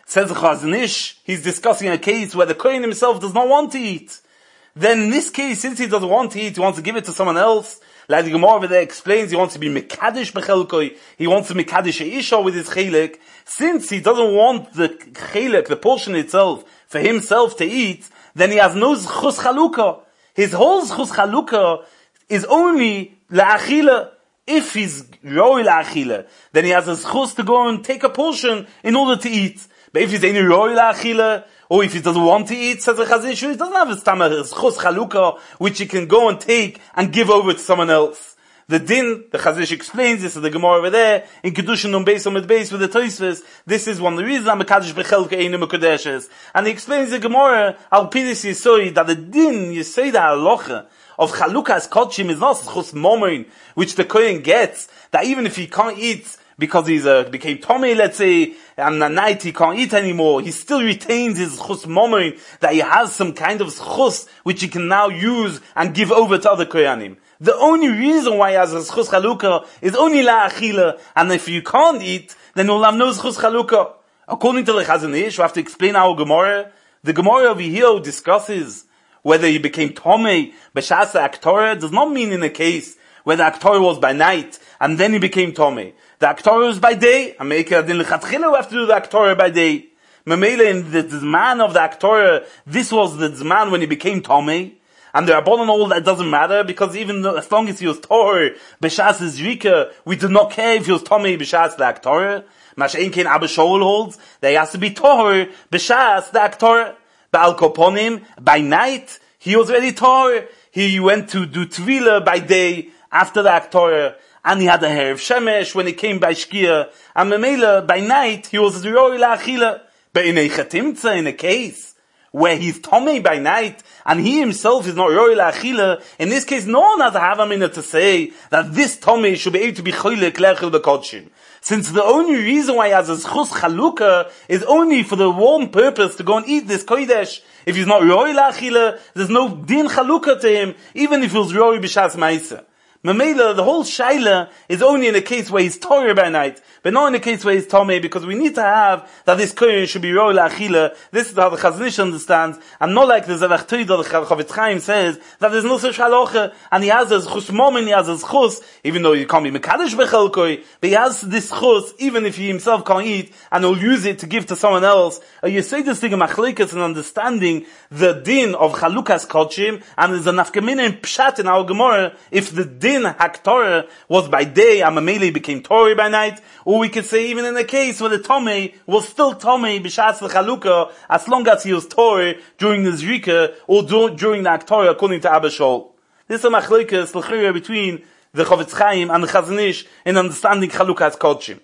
says the Chazon Ish, he's discussing a case where the Kohen himself does not want to eat. Then in this case, since he doesn't want to eat, he wants to give it to someone else. Like the Gemara over there explains, he wants to be Mekadesh Bechelkoi, he wants to Mekadesh Isha with his Chelek. Since he doesn't want the Chelek, the portion itself, for himself to eat, then he has no Zchus Chalukah. His whole Zchus Chalukah is only La'achila. If he's Roi La'achila, then he has a Zchus to go and take a portion in order to eat. But if he's only Roi La'achila, or if he doesn't want to eat, says the Chazon Ish, he doesn't have his Tama, his Chus Chalukah, which he can go and take and give over to someone else. The din, the Chazon Ish explains this, is the Gemara over there, in Kedushin Nun Beis Omid Beis with the Tosfos, this is one of the reasons I'm a Kaddish Bechelke Einu Mekudeshes. And he explains the Gemara, Al Pidis Yisoi, that the din, Yisoi the Halacha, of Chalukas Kodshim is not Chus Momoin, which the Kohen gets, that even if he can't eat, because he's uh, became Tomei, let's say, and at night he can't eat anymore, he still retains his chus momoin, that he has some kind of chus, which he can now use and give over to other koyanim. The only reason why he has a chus chalukah is only la'achila, and if you can't eat, then you'll have no chus chalukah. According to the Chazon Ish, we have to explain our Gemara. The Gemara over here discusses whether he became Tomei, b'shasa aktorah, does not mean in a case where the aktorah was by night, and then he became Tomei. The aktorah was by day, and make it in lechatchila we have to do the aktorah by day. Memele in the zman of the aktorah, this was the zman when he became Tomei, and the Rabbanan all that doesn't matter, because even though, as long as he was Torah, b'shas Zrika, we do not care if he was Tomei b'shas the aktorah. Mashein Kein Abba Shaul holds that he has to be Torah b'shas the aktorah. Ba'al Koponim, by night, he was already Torah. He went to do Tvila by day, after the aktorah. And he had a hair of Shemesh when he came by Shkia. And Memela, by night, he was Roi La'achila. But in a Chatimtza, in a case where he's Tomei by night, and he himself is not Roi La'achila, in this case, no one has a Havamina to say that this Tomei should be able to be Choylek Lechel B'Kodshim. Since the only reason why he has a Zchus Chalukah is only for the one purpose to go and eat this Kodesh. If he's not Roi La'achila, there's no Din Chalukah to him, even if he was Roi B'Shas Ma'isa. Mamela, the whole Shaila is only in a case where he's Torah by night, but not in a case where he's Tomei, because we need to have that this Kohen should be Roi La'achila. This is how the Chazon Ish understands, and not like the Zevach Toida, the Chavetz Chaim says, that there's no such halacha, and he has a Chus Momin, he has a Chus, even though he can't be Mekadesh Bechelkoi, but he has this Chus, even if he himself can't eat, and he'll use it to give to someone else. Uh, you say this thing in Machleikas and understanding the din of Chalukas Kodshim, and there's a nafkamina in Pshat in our Gemara, if the din Haktorah was by day, and Mameli became Torah by night, or we could say even in a case where the Tomei was still Tomei b'shas l'chalukah, as long as he was Torah during the Zrika, or do, during the Haktorah, according to Abba Shaul. This is a machlokas l'chira between the Chavetz Chaim and the Chazon Ish in understanding Chalukas Kodshim.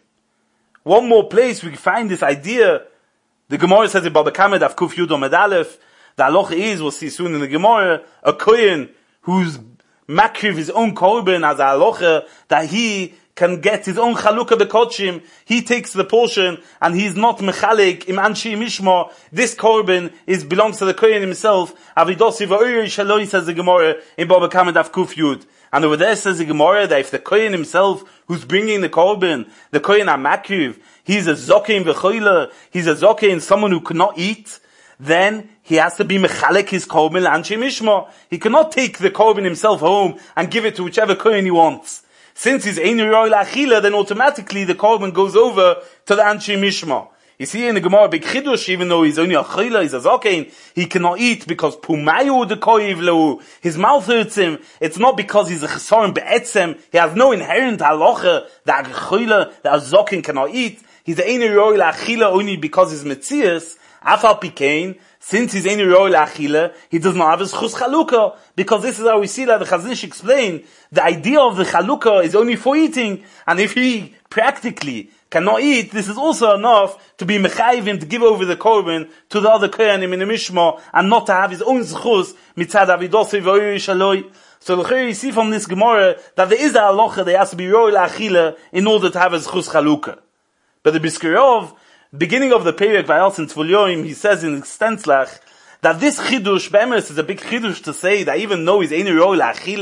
One more place we find this idea, the Gemara says in Baba Kamed of Kuf Yud Omid Aleph, the halacha is, we'll see soon in the Gemara, a Kohen who's makriv his own korban as a halacha, that he can get his own chalukah bekodshim, he takes the portion, and he's not mechalik im anshi mishma, this korban is, belongs to the Kohen himself, avidosi v'oyri shaloi, says the Gemara, in Baba Kamed of Kuf Yud. And over there says the Gemara, that if the Kohen himself, who's bringing the korban, the Kohen HaMakriv, he's a zokein v'choyle, he's a zokein, someone who cannot eat, then he has to be mechalek his korban l'anshei mishma. He cannot take the korban himself home and give it to whichever kohen he wants. Since he's ein roi la'achila, then automatically the korban goes over to the anshei mishma. You see in the Gemara big chidush, even though he's only a chayla, he's a zokein, he cannot eat because pumayu the koiv lehu, his mouth hurts him. It's not because he's a chesaron be'etzem. He has no inherent halacha that a chayla, that a zokein cannot eat. He's a ein roi la'achila only because he's metzias. Afal Pikein, since he's ain't Roi La'achila, he does not have his Chus Chalukah, because this is how we see that the Chazon Ish explained, the idea of the Chalukah is only for eating, and if he practically cannot eat, this is also enough to be Mechayvim, to give over the Korban to the other Kohanim in the Mishma, and not to have his own Zchus, mitzad Avidosei v'oyri shaloi. So you see from this Gemara, that there is a halacha that has to be Roi La'achila in order to have his Chus Chalukah. But the Biskirov, beginning of the Perek Vayal in Tvul he says in Stentzlach that this chidush be'emes is a big chidush to say that even though he's ein roi la'achila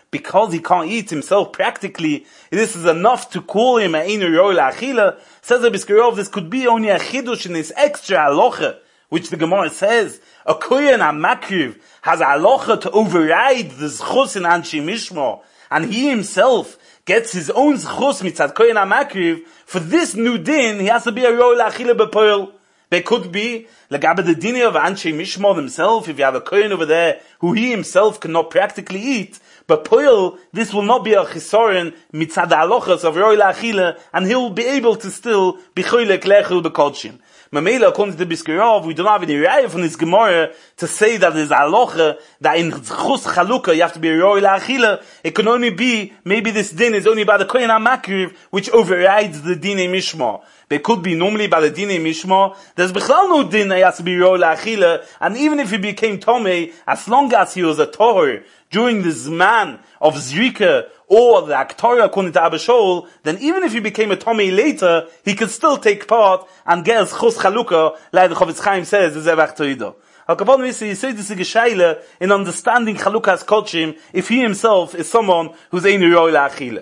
because he can't eat himself practically, this is enough to call him a Einu Roi L'Achila. Says the Brisker Rov, this could be only a chidush in this extra halacha, which the Gemara says, a kohen HaMakriv has a halacha to override the zchus in Anshe Mishmor, and he himself gets his own zchus mitzad kohen HaMakriv. For this new din, he has to be a Roi L'Achila B'Poel. There could be, like the dini of Anshe Mishmor themselves, if you have a kohen over there who he himself cannot practically eat, but Poel, this will not be a chisorin mitzad halochas of Roi L'Achila, and he'll be able to still be choylek lechel b'kodshim. Mamela, according to the Brisker Rov, we don't have any raya from this Gemara to say that there's a halacha that in chus chalukah you have to be Roi L'Achila. It can only be, maybe this din is only by the kohen HaMakriv, which overrides the dine mishmor. There could be normally by the dine mishmor. There's bichlal no din that he has to be Roi L'Achila, and even if he became tomei, as long as he was a tohor during the zman of zrika or the aktorah according to Abba Shaul, then even if he became a tomei later, he could still take part and get his chus chalukah, like the Chofetz Chaim says, the zevach toido. Al-Kapon Misi, you say this is a geshaila in understanding chalukas kodshim if he himself is someone who's Einu Roi L'Achila.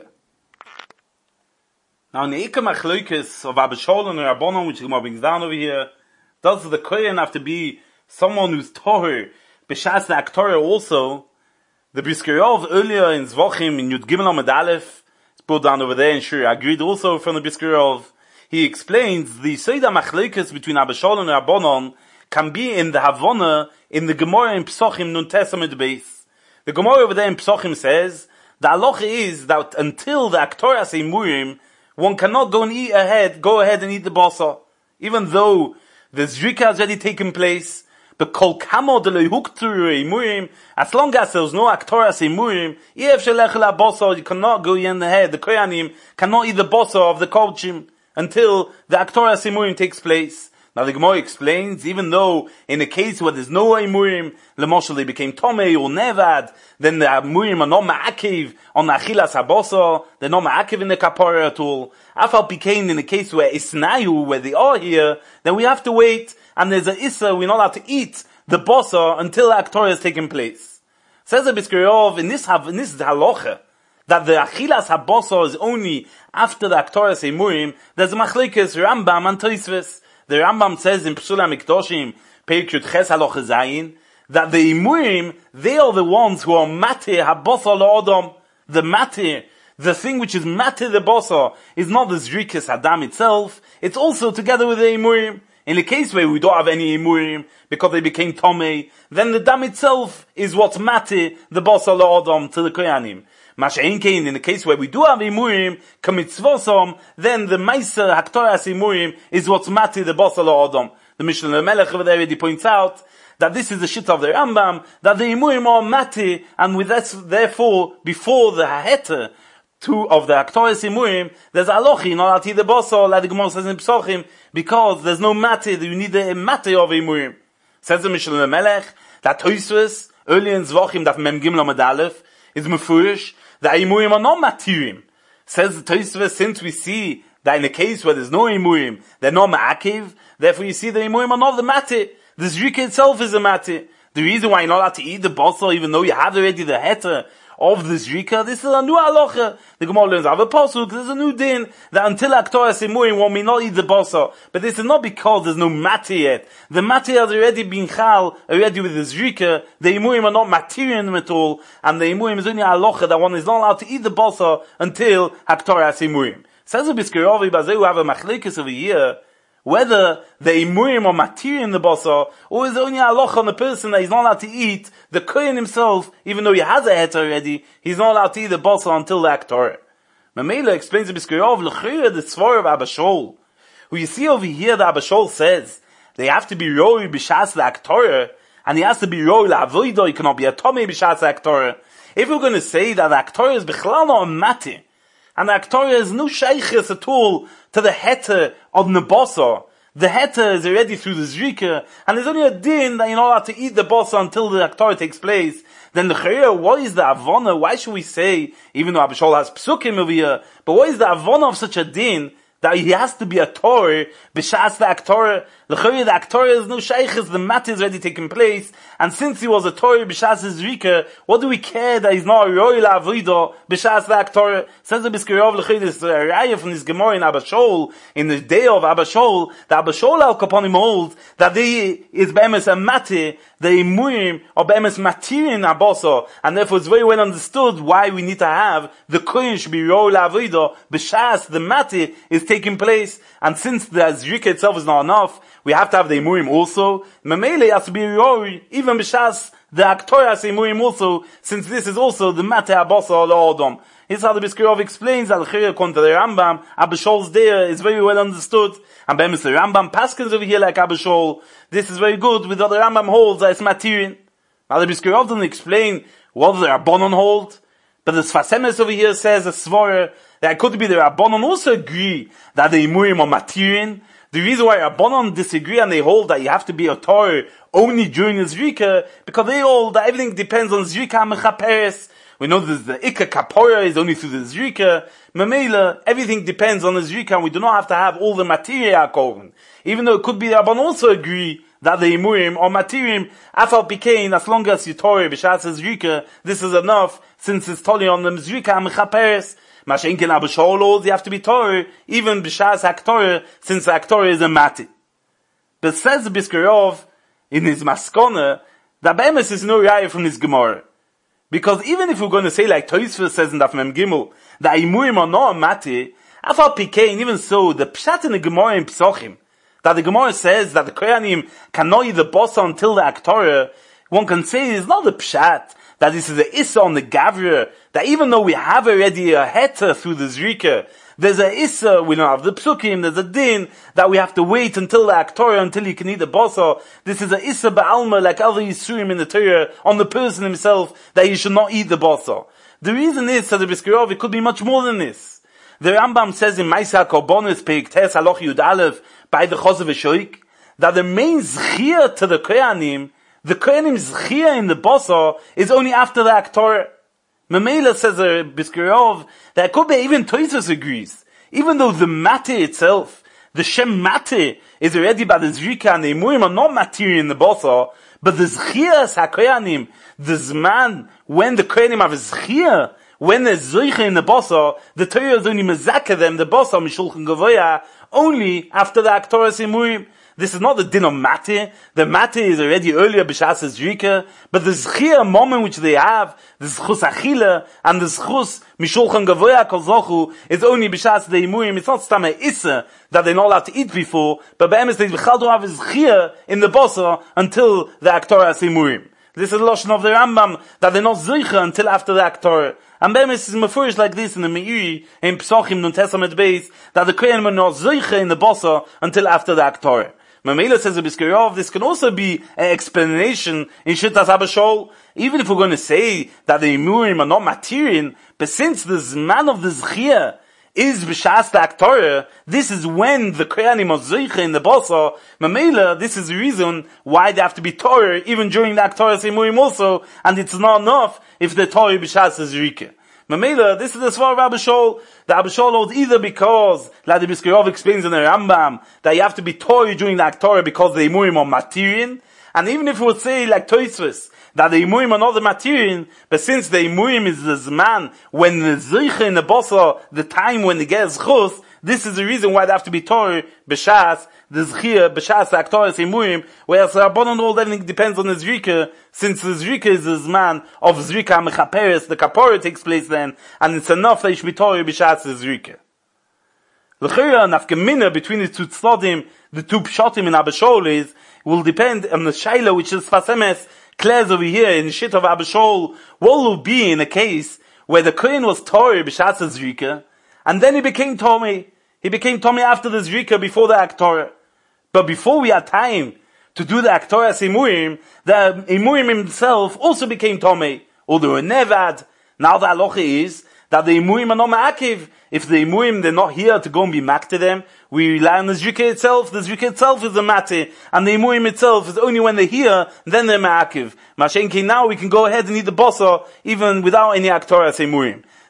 Now, in the Ikam Achloikis of Abba Shaul and Rabbanon, which the Gemara brings down over here, does the kohen have to be someone who's toher, b'shas the aktorah also? The Brisker Rov earlier in Zvochim, in Yud Gimel Amud Aleph, it's put down over there, and sure, agreed also from the Brisker Rov, he explains the Seida Machlekes between Abba Shaul and Rabbanon can be in the Havana, in the Gemara in Psochim Nun Tesamid Beis. The Gemara over there in Psochim says, the halacha is that until the Aktorah Seimurim, one cannot go and eat ahead, go ahead and eat the basa. Even though the Zrika has already taken place, but kol kamo de lo huktur imurim, as long as there's no aktoras imurim, yef shelech la bosa, you cannot go in the head, the koyanim cannot eat the bosa of the kolchim until the aktoras imurim takes place. Now the Gemara explains, even though in a case where there's no imurim, lemoshel they became tomei or nevad, then the imurim are not ma'akiv on the achilas habosa, they're not ma'akiv in the kapara at all. Afal became in a case where isnayu, where they are here, then we have to wait, and there's a issa, we're not allowed to eat the bosa until the aktorah has taken place. Says the Brisker Rov, in this, in this halacha, that the achilas habosa is only after the aktorah seimurim, there's a machlekes Rambam and Tosfos. The Rambam says in Psul HaMikdoshim, Perek Yud Ches Halacha Zayin, that the imurim, they are the ones who are matir habosa la'odom. The matir, the thing which is matir the bosa, is not the zrikas adam itself, it's also together with the imurim. In the case where we don't have any imurim, because they became tomei, then the dam itself is what's matir the bosa la'odom to the koyanim. Masha'inkein, in the case where we do have imurim, kamitzvosom, then the meiser haktoras imurim is what's mati the bosa la'odom. The Mishnah Melech over there already points out that this is the shit of the Rambam, that the imurim are mati, and with that, therefore, before the haheter two of the haktoras imurim, there's alochi, not ati the bosa, like the Gemara says in Psochim, because there's no mati, you need the mati of imurim. Says the Mishnah Melech, that Tosfos, early in Zvochim, that Mem Gimel Amud Aleph, is mefurish, the imurim are not matirim. Says the Tosfos, since we see that in a case where there's no imurim, they're not ma'akiv, therefore you see the imurim are not the mati. The zrika itself is a mati. The reason why you're not allowed to eat the basal, even though you have already the heter of the zrika, this is a new halacha. The Gemara learns of a pasuk, there's a new din, that until aktoras imurim one may not eat the basal. But this is not because there's no mati yet. The mati has already been chal, already with the zrika, the imurim are not material at all, and the imurim is only a halacha that one is not allowed to eat the basal until aktoras imurim. Says the Brisker Rov, Bazeu have a machlekes over here, whether the imurim are material in the basar, or is it only a halacha on the person that he's not allowed to eat the kohen himself, even though he has a heter already, he's not allowed to eat the basar until the aktorah. Mamela explains the Brisker Rov, l'chira the tzvor of Abba Shaul, who you see over here that Abba Shaul says, they have to be roi b'shas the aktorah, and he has to be roi la'avoido, he cannot be a tomei b'shas the aktorah. If we're going to say that the aktorah is b'chlal not a mati, and the aktorah is no shaykhis at all to the heter of the basar. The heter is already through the zrika, and there's only a din that you're not allowed to eat the basar until the aktorah takes place. Then the chayra, what is the avona? Why should we say, even though Abba Shaul has psukim over here, but what is the avona of such a din, that he has to be a Torah, b'shas the Aktorah. The Aktorah is no shaykhis, the mat is already taking place, and since he was a Torah, b'shas Zrika, what do we care that he's not a Roy La'avodah, b'shas the Aktorah? Says the Biskirov, l'chayr, this is a raya from this Gemara in Abba Shaul, in the day of Abba Shaul, that Abba Shaul al Kaponim holds, that they is be'emes a mate, the imurim, or be'emes matirin aboso, and therefore it's very well understood why we need to have the kohen should be Roy La'avodah, b'shas the mate is taking place, and since the Zrika itself is not enough, we have to have the imurim also. Memele has to be Roy, even b'shas the Aktorah imurim also, since this is also the mate aboso l'odom. Here's how the Biskirov explains, al-Khir, according to the Rambam, Abba Shaul's there is very well understood. And by Mister Rambam, Paskins over here like Abba Shaul, this is very good with what the Rambam holds as material. Now the Biskirov doesn't explain what the Rabbanon hold, but the Sfas Emes over here says, a Svara, that it could be the Rabbanon also agree that the Imurim are material. The reason why Rabbanon disagree and they hold that you have to be a Torah only during the Zrika, because they hold that everything depends on Zrika and Mechaperes. We know that the Ikka Kapora is only through the Zrika. Memela, everything depends on the Zrika, and we do not have to have all the material Kohen. Even though it could be that Rabban also agree that the Imurim or Matirim, Afal Pikein, as long as you Torah, B'shas Zrika, this is enough, since it's totally on the Zrika and Mechaperes. Mashenkin Abba Shaul holds, you have to be Torah, even B'shas HaKtorah, since HaKtorah is a Mati. But says the Biskirov, in his Maskona, that Be'emes is no raya from this Gemara. Because even if we're going to say like Tosfos says in Daf Mem Gimel, that Imurim are not a mati, Afal Pikein, even so, the Pshat in the Gemara in Psochim, that the Gemara says that the Kohanim cannot eat the bossa until the Aktorah, one can say is not the Pshat, that this is the Issa on the Gavra, that even though we have already a Heta through the Zrika, there's a Issa, we don't have the Psukim, there's a Din, that we have to wait until the Aktorah, until you can eat the bossa. This is a Issa Ba'alma, like other Yisurim in the Torah, on the person himself, that he should not eat the bossa. The reason is, says the Biskirov, it could be much more than this. The Rambam says in Maisa Korbanos, Peik Tes Haloch Yud Aleph, by the Chosev Shoik, that the main Zchia to the Kohanim, the Kohanim Zchia in the bossa, is only after the Aktorah. Memela says a Biskirov that could be even Tosfos agrees. Even though the mate itself, the Shem mate, is already by the Zrika and the Imurim are not material in the bossa, but the Zchias HaKoyanim, the Zman, when the Koyanim have a Zchia, when there's Zoicha in the bossa, the Torah is only mezakeh them, the bossa, Mishulchan Gavoya, only after the Aktoras Imurim. This is not the din of mate. The mate is already earlier b'shas Zrika, but the zchia moment which they have, the zchus achila and the zchus mishulchan gavoya kol zochu, is only b'shas the imurim. It's not stam issa that they're not allowed to eat before, but be'emes they b'chal don't have a zchia in the bossa until the aktoras imurim. This is the lashon of the Rambam that they're not zeicha until after the aktorah. And be'emes is mefurish like this in the Meiri in Psochim Nun Testament base that the kohen are not zeicha in the bossa until after the aktorah. Mamela says a Biskirov, this can also be an explanation in Shittas Abba Shaul. Even if we're going to say that the Imurim are not material, but since the Zman of the Zchia is B'shas the Aktorah, this is when the Kohanim are Zeicha in the Bossa. Mamela, this is the reason why they have to be Torah even during the Aktorah Imurim also, and it's not enough if the Torah B'shas is Zrika. Mamela, this is the Svar of Abba Shaul. The Abba Shaul holds either because, like the Biskirov explains in the Rambam, that you have to be Torah during the Aktorah because the Imurim are material, and even if we would say, like Tosfos, that the Imurim are not the material, but since the Imurim is the Zman, when the Zeicha in the Bossa, the time when they get Zchus, this is the reason why they have to be Torah, B'shas, the Zchia, B'shas, the Aktorah, Imurim, whereas the Rabbanon all everything depends on the Zrika, since the Zrika is the Zman of Zrika Mechaperes, the Kapora takes place then, and it's enough that you should be Torah, B'shas, the Zrika. L'chira, nafkamina, between the two tzlodim, the two pshatim in Abba Shaul is, will depend on the Shaila, which is Sfas Emes, Claire's over here in Shit of Abba Shaul. What will be in a case where the Kohen was Torah b'shas Zrika, and then he became Tomei. He became Tomei after the Zrika, before the Aktorah. But before we had time to do the Aktorah Imurim, the Imurim himself also became Tomei. Or they were Nevad. Now the halacha is that the Imurim are not Ma'akiv. If the Imurim, they're not here to go and be mak to them, we rely on the Zrika itself. The Zrika itself is the Mate, and the Imurim itself is only when they're here, then they're Ma'akiv. Mashenki, now we can go ahead and eat the bossa, even without any Aktorah Imurim.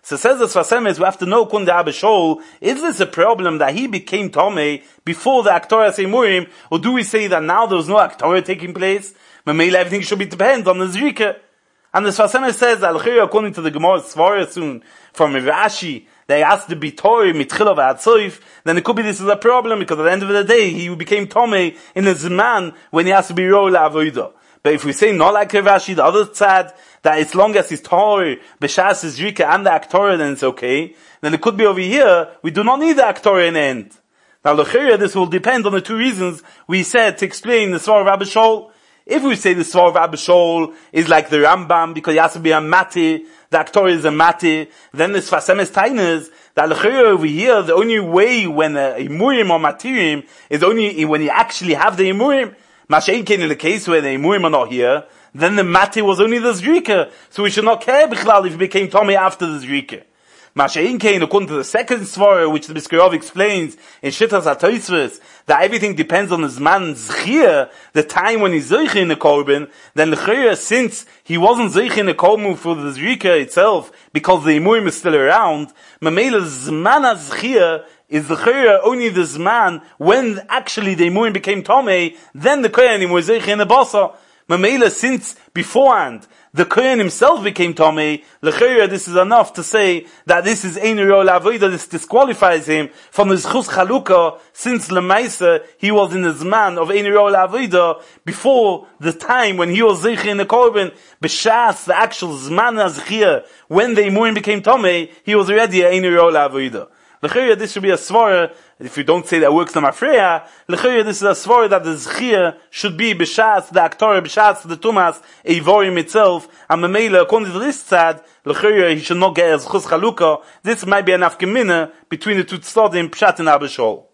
So says the Sfas Emes, we have to know, Kun de Abba Shaul, is this a problem that he became Tomei before the Aktoras Emurim, or do we say that now there was no Aktorah taking place? Mamela, everything should be depend on the Zrika. And the Sfas Emes says, according to the Gemara Svara soon, from Rashi, that he has to be Torah, Mitchila v'Atzoif, then it could be this is a problem, because at the end of the day, he became Tomei in a Zman when he has to be Ro La'avodah. But if we say not like Rashi, the other side, that as long as he's Torah, B'shas is Zrika and the Aktorah, then it's okay, then it could be over here, we do not need the Aktorah in the end. Now, l'chira, this will depend on the two reasons we said to explain the Svar of Abba Shaul. If we say the Svar of Abba Shaul is like the Rambam, because he has to be a Mati, the Aktorah is a Mati, then the Sfas Emes Tainas, that l'chira over here, the only way when a Imurim or Matirim is only when you actually have the Imurim. Mashein came in the case where the Imurim are not here, then the Mati was only the Zrika. So we should not care Bichlal if he became Tomei after the Zrika. Mashein came according to the second Svara, which the Biskarov explains in Shittas HaTosfos, that everything depends on his man Zchir, the time when he's Zeiche in the Korban, then l'chira, since he wasn't Zeiche in the Korban for the Zrika itself, because the Imurim is still around, Mamela Zman HaZchir is the Chayra only the Zman when actually the Imurim became Tomei, then the Kohen was Zeiche in the Basa. Mamela, since beforehand the Kohen himself became Tomei, the Chayra, this is enough to say that this is Ein Ro La'avodah, this disqualifies him from his Chus Chalukah, since Lemaisa he was in the Zman of Ein Ro La'avodah before the time when he was Zeiche in the Korban, B'shas, the actual Zman HaZchir, when the Imurim became Tomei, he was already Ein Ro La'avodah. L'chayra, this should be a svara, if you don't say that works on Mafreya, l'chayra, this is a svara that the zchir should be b'shas, the aktorah, b'shas, the tumas, eivorim itself, and memela, according to this tzad, l'chayra, he should not get a zchus chalukah. This might be an afkemina between the two tzadim, pshat and Abba Shaul.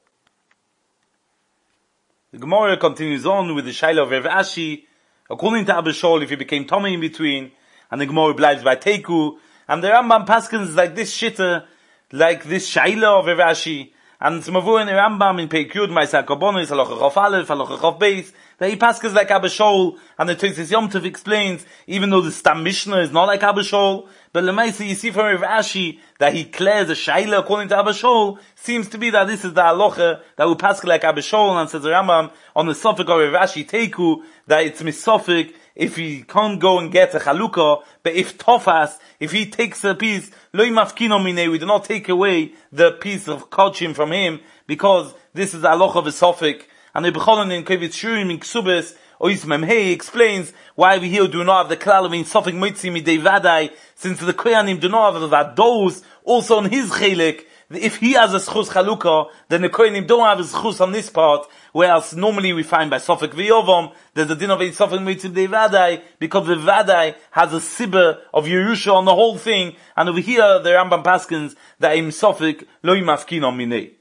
The Gemara continues on with the Shaila of Rav Ashi, according to Abba Shaul, if he became Tomei in between, and the Gemara blives by Teiku, and the Rambam paskins like this shitta, like this Shaila of Rav Ashi, and it's Mavur in the Rambam in Peikud, Ma'aseh HaKarbonos, Halacha Chof Aleph, Halacha Chof Beis, that he passes like Abba Shaul, and the Tosfos Yom Tov explains, even though the Stam Mishnah is not like Abba Shaul, but Lemaisa you see from Rav Ashi that he declares a Shaila according to Abba Shaul, seems to be that this is the halacha that will pass like Abba Shaul, and says the Rambam on the Sofik of Rav Ashi Teiku, that it's misofik if he can't go and get a chalukah, but if Tofas, if he takes a piece, lo mafkino mine, we do not take away the piece of kochim from him, because this is the halacha of a sofik. And the B'cholon in Kevitz Shurim in Ksubis, Ois Memhei explains why we here do not have the klal of in sofik moitzi midei vadai, since the koyanim do not have that those also on his chelik. If he has a schus chalukah, then the koyanim don't have a schus on this part, whereas normally we find by Sofik v'yovom, there's a din of a Sofik mitzvah de vadai, because the vadai has a sibber of Yerusha on the whole thing, and over here the Rambam paskins that im Sofik lo yimafkin on minei.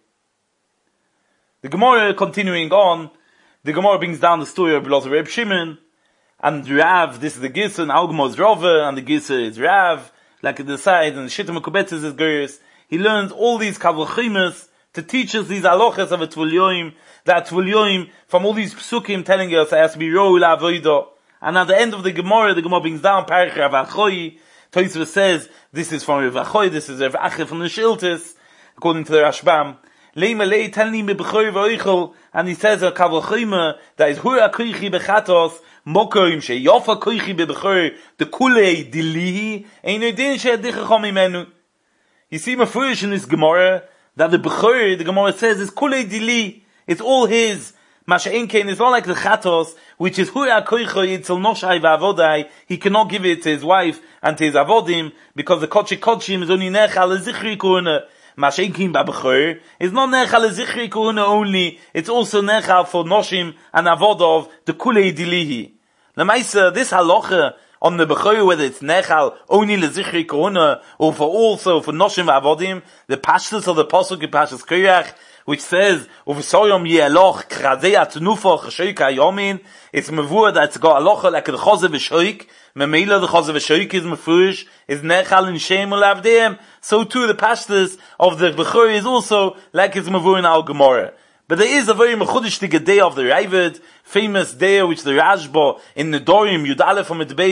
The Gemara continuing on, the Gemara brings down the story of Elazar Reb Shimon, and Rav, this is the Gisa, and Algmo is Rava, and the Gisa is Rav, like it decides, and the Shittim HaKubetzes is Geras. He learns all these Kavlachimas to teach us these halachas of a Tvul that Tvul from all these psukim telling us it has to be Ro La'avodah. And at the end of the Gemara, the Gemara brings down Parach Rav Achoi. Tosfos says, this is from Rav Achoi, this is Rav Achi from the Shiltis, according to the Rashbam. Leima lei telni me b'choi v'oichel, and he says a Kavlachima that is Hura koichi bechatos, mokoim she yofa koichi b'choi, the kulei dilihi, ein odin she adichachom imenu. You see mafurish in this Gemara, that the Bechor, the Gemara says, is Kulei Dili. It's all his. Masha'en Kein is not like the Chatos, which is Hui HaKoicho Yitzel Noshai V'Avodai. He cannot give it to his wife and to his Avodim, because the Kochi Kochim is only Nechal Lezichri Kuhuna. Masha'en Kein B'Bechor is not Nechal Lezichri Kuhuna only, it's also Nechal for Noshim and Avodov, the Kulei Dilihi. Lemaisa, this halacha, on the Bechor, whether it's Nechal, only Lezichri Kohuna, or for also for Noshim Avodim, the Pashtus of the Pasuk in Pashtus Korach, which says, Uvisoyom Yeloch, Kradei Atnufa, Chashoik HaYomin, it's Mevur that it's got Alocha like the Chose V'Shoik, Memela the Chose V'Shoik is Mefurish, is Nechal in Shem Ulavdeim, so too the Pashtus of the Bechor is also like it's Mevur in Al Gemara. But there is a very mechudish day of the Ravid, famous day which the Rashba in the Dorim Yud Aleph from its base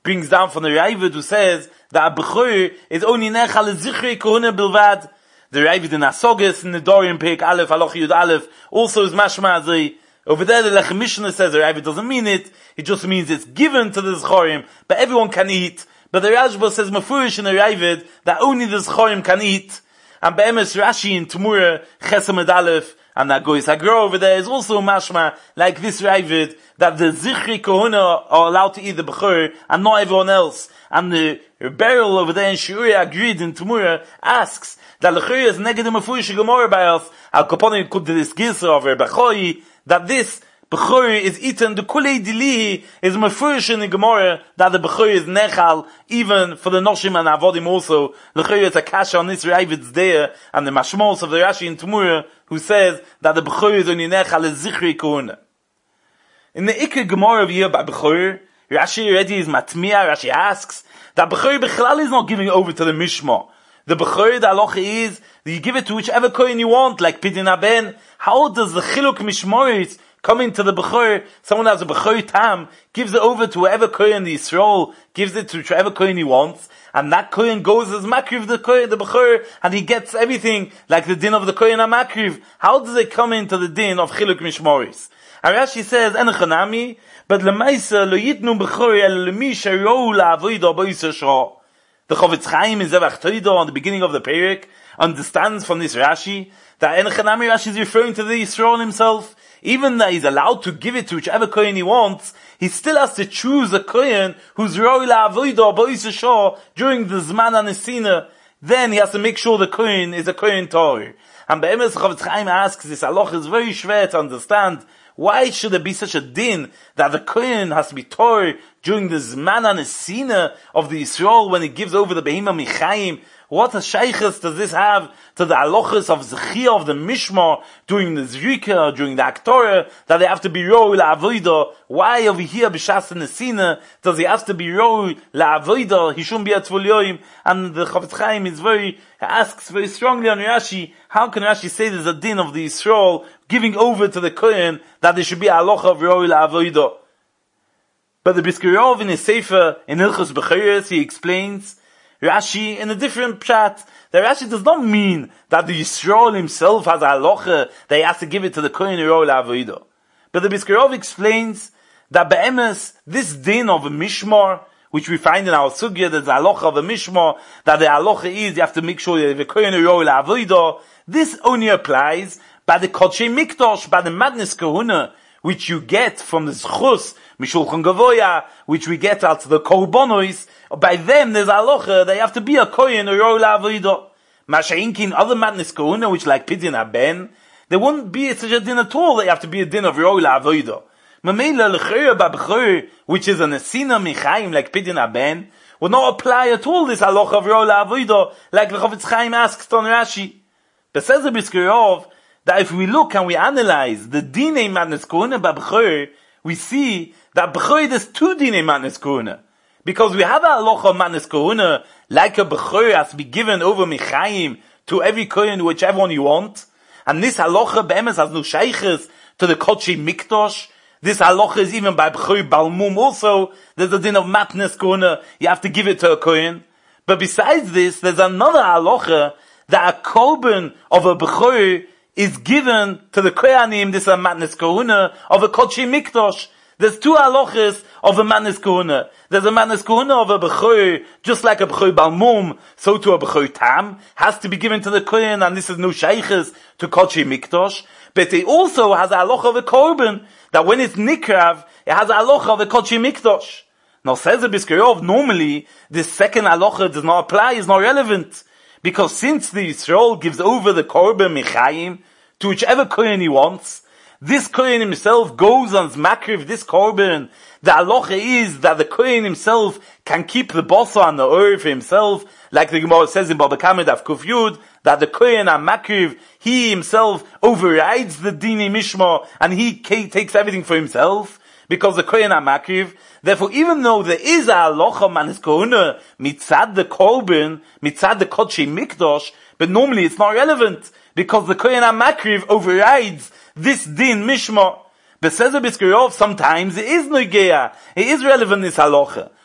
brings down from the Ravid who says that a Bechor is only nechal zichri kohuna bilvad. The Ravid in Asogis, in the Dorian Peik Aleph, Aloch Yud Aleph, also is mashma azay. Over there, the Lechem Mishnah says the Ravid doesn't mean it, it just means it's given to the Zchorim, but everyone can eat. But the Rashba says Mefurish in the Ravid that only the Zchorim can eat. And Be'emes Rashi in Temura, Chesed Aleph, and that Goyis Agro over there is also mashma, like this Ravid, that the Zichri Kohuna are allowed to eat the Bechor, and not everyone else. And the Beryl over there in Shiuri agreed in Temura asks, that Lechuri is neged the Mefurish Gemara by us, Al Kaponim could this Gilsa of Rebachoi, that this Bechor is eaten, the Kulei Dilihi is Mefurish in the Gemara, that the Bechor is Nechal, even for the Noshim and Avodim also. Lechuri is a kasha on this Ravid's there, and the Mashmos of the Rashi in Temura, who says that the Bechor is only Nechal is Zichri Kohuna. In the Ikka Gemara of here by Bechor, Rashi already is Matmia, Rashi asks, that Bechor Bechlal is not giving over to the Mishma. The Bechor, the halacha is that you give it to whichever kohen you want, like Pidyon Haben. How does the Chiluk Mishmoris come into the Bechor? Someone has a Bechor Tam, gives it over to whoever kohen the Yisrael, gives it to whichever kohen he wants, and that kohen goes as Makriv the kohen, the Bechor, and he gets everything like the din of the kohen HaMakriv. How does it come into the din of Chiluk Mishmoris? And Rashi says, En Chanami, but Lemaisa lo yitnu Bechor el lemi sheyou la'avoida b'yisur shah. The Chofetz Chaim in Zevach Toido on the beginning of the Perek understands from this Rashi that En Chanami Rashi is referring to the Yisrael himself. Even that he's allowed to give it to whichever kohen he wants, he still has to choose a kohen who's roi la'avoida b'yisur shah during the Zman HaNesina. Then he has to make sure the kohen is a kohen Torah. And Be'emes Chofetz Chaim asks, this halacha is very schwer to understand. Why should there be such a din that the kohen has to be Torah during the Zman HaNesina of the Yisrael when he gives over the Behima Michaim? What a shaykhs does this have to the halachas of Zechia of the Mishmar during the Zrika, during the Aktorah, that they have to be Roi La'avoida? Why over here, B'shas Nesina, does he have to be Roi La'avoida? He shouldn't be at Tvul Yoim. And the Chofetz Chaim is very, asks very strongly on Rashi, how can Rashi say there's a din of the Yisrael giving over to the Kohen that there should be a halacha of Roi La'avoida? But the Brisker in his Sefer, in Hilchos Bechoros, he explains, Rashi in a different pshat, that Rashi does not mean that the Yisrael himself has a halacha that he has to give it to the Kohen Roi La'avoida. But the Brisker explains that Be'emes, this din of a Mishmar, which we find in our Sugya, there's a halacha of a Mishmar, that the halacha is you have to make sure you have a Kohen Roi La'avoida. This only applies by the Kodshei Mikdash, by the Madness Kahuna, which you get from the Zchus, Mishulchan Gavoya, which we get out to the Korbonos. By them, there's a halacha, they have to be a Kohen or Roi La'avoida. Masha'inkin, other Madness Kahuna, which like Pidyon Haben, there wouldn't be such a din at all, they have to be a din of Roi La'avoida. Mamela L'chayr Ba'Bechor, which is a Nesina Michaim, like Pidyon Haben, would not apply at all this halacha of Roi La'avoida, like the Chofetz Chaim asks on Rashi. But says the Brisker that if we look and we analyze the Dinei Madness Kahuna Ba'Bechor, we see that Bechor there's two Dinei Madness Kahuna. Because we have a halacha of Madness Kahuna, like a Bechor has to be given over Michaim to every Kohen, whichever one you want. And this halacha Be'emes has no shayches to the Kodshei Mikdash. This halacha is even by Bechor Balmum also. There's a din of Madness Kahuna, you have to give it to a Kohen. But besides this, there's another halacha that a korban of a Bechor is given to the Kohanim, this is a Madness Kahuna of a Kodshei Mikdash. There's two halachas of a Madness Kahuna. There's a Madness Kahuna of a Bechor, just like a Bechor Balmum, so to a Bechor Tam, has to be given to the Kohen, and this is no shayches to Kodshei Mikdash. But it also has a halacha of a korban, that when it's Nikrav, it has a halacha of a Kodshei Mikdash. Now says the Brisker, normally, this second halacha does not apply, is not relevant. Because since the Yisrael gives over the korban Michaim to whichever Kohen he wants, this Kohen himself goes and makriv this korban. The halacha is that the Kohen himself can keep the bossa and the oil for himself, like the Gemara says in Baba Kama Daf Kuf Yud, that the Kohen and makriv, he himself overrides the dini mishma, and he takes everything for himself, because the Kohen and makriv. Therefore, even though there is a halacha manis kohuna mitzad the korban, mitzad the Kodshei Mikdash, but normally it's not relevant, because the Kohen and makriv overrides this din mishma. But says the Brisker, sometimes it is nogeya, it is relevant this halacha.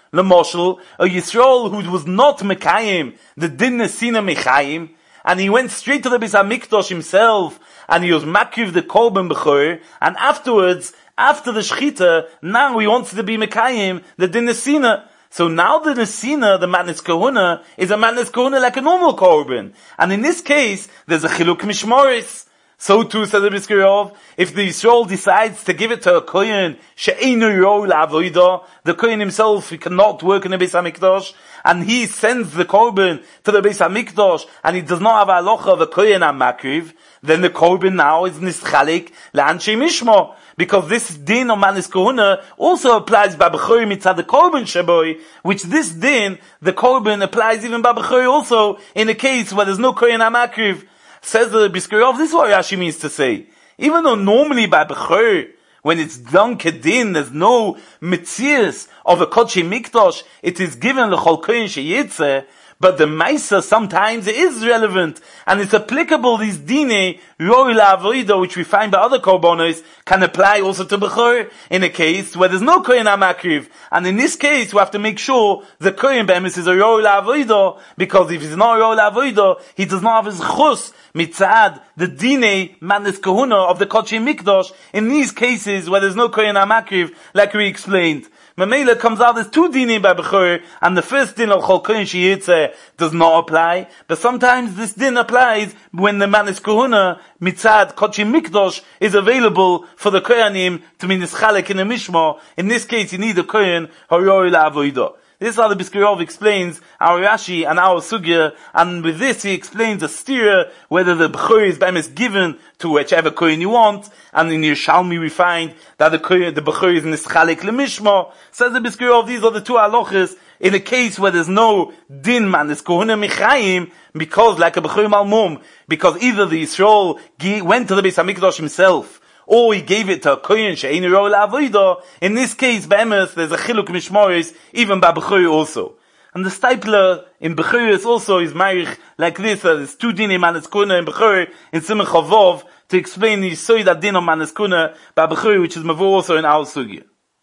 L'moshel, a Yisrael who was not Mekayim, the Din Nesina Mechayim, and he went straight to the Beis HaMikdash himself, and he was Makriv the Korban Bechor, and afterwards, after the Shechita, now he wants to be Mekayim, the Din Nesina. So now the Nesina, the Matnas Kahuna, is a Matnas Kahuna like a normal Korban. And in this case, there's a Chiluk Mishmoris. So too, says the Brisker Rov, if the Yisrael decides to give it to a Kohen, she'einu roi la'avoida, the Kohen himself, he cannot work in the Beis HaMikdash, and he sends the Korban to the Beis HaMikdash, and he does not have a halacha of a Kohen and Makriv, then the Korban now is nischalik la'anshei mishma, because this din of Manis Kahuna also applies by Bechor mitzad the Korban sheboi, which this din, the Korban applies even by Bechor also, in a case where there's no Kohen and Makriv. Says the Brisker Rov, this is what Rashi means to say. Even though normally by Bechor, when it's done kedin, there's no mitzias of a Kodesh Mikdash, it is given l'chol kohen sheyitzeh, but the Maisa sometimes it is relevant, and it's applicable, these dine, roi la'avoida, which we find by other korbanos, can apply also to Bechor, in a case where there's no Kohen HaMakriv. And in this case, we have to make sure the Kohen be'emes is a roi la'avoida, because if he's not a roi la'avoida, he does not have his chus, mitzad, the dine, Matnas Kahuna of the Kodesh Mikdash, in these cases where there's no Kohen HaMakriv, like we explained. Mamela comes out as two dinim by Bechor, and the first din of Chol Kohen Sheyitzeh does not apply, but sometimes this din applies when the Matnas Kahuna, mitzad, Kodesh Mikdash, is available for the Kohanim to be nischalek in a mishma. In this case, you need a Kohen, haroi la'avoida. This is how the Brisker Rov explains our Rashi and our Sugya, and with this he explains a stira, whether the Bechor is be'emes given to whichever Kohen you want, and in Yerushalmi we find that the Kohen, the Bechor is nischalek l'mishma. Says the Brisker Rov, these are the two halachas, in a case where there's no din Matnas Kahuna Mechayim, because like a Bechor Malmum, because either the Yisrael went to the Beis HaMikdash himself, or he gave it to a Kohen she'einu roi la'avoida. In this case, be'emes, there's a chiluk mishmoris, even by Bechor also. And the stipler in Bechor also is marich like this, uh, there's two dinim Matnas Kahuna in Bechor, in Simon Chavov, to explain the Yisoid din of Matnas Kahuna by Bechor, which is mavur also in our Sugya.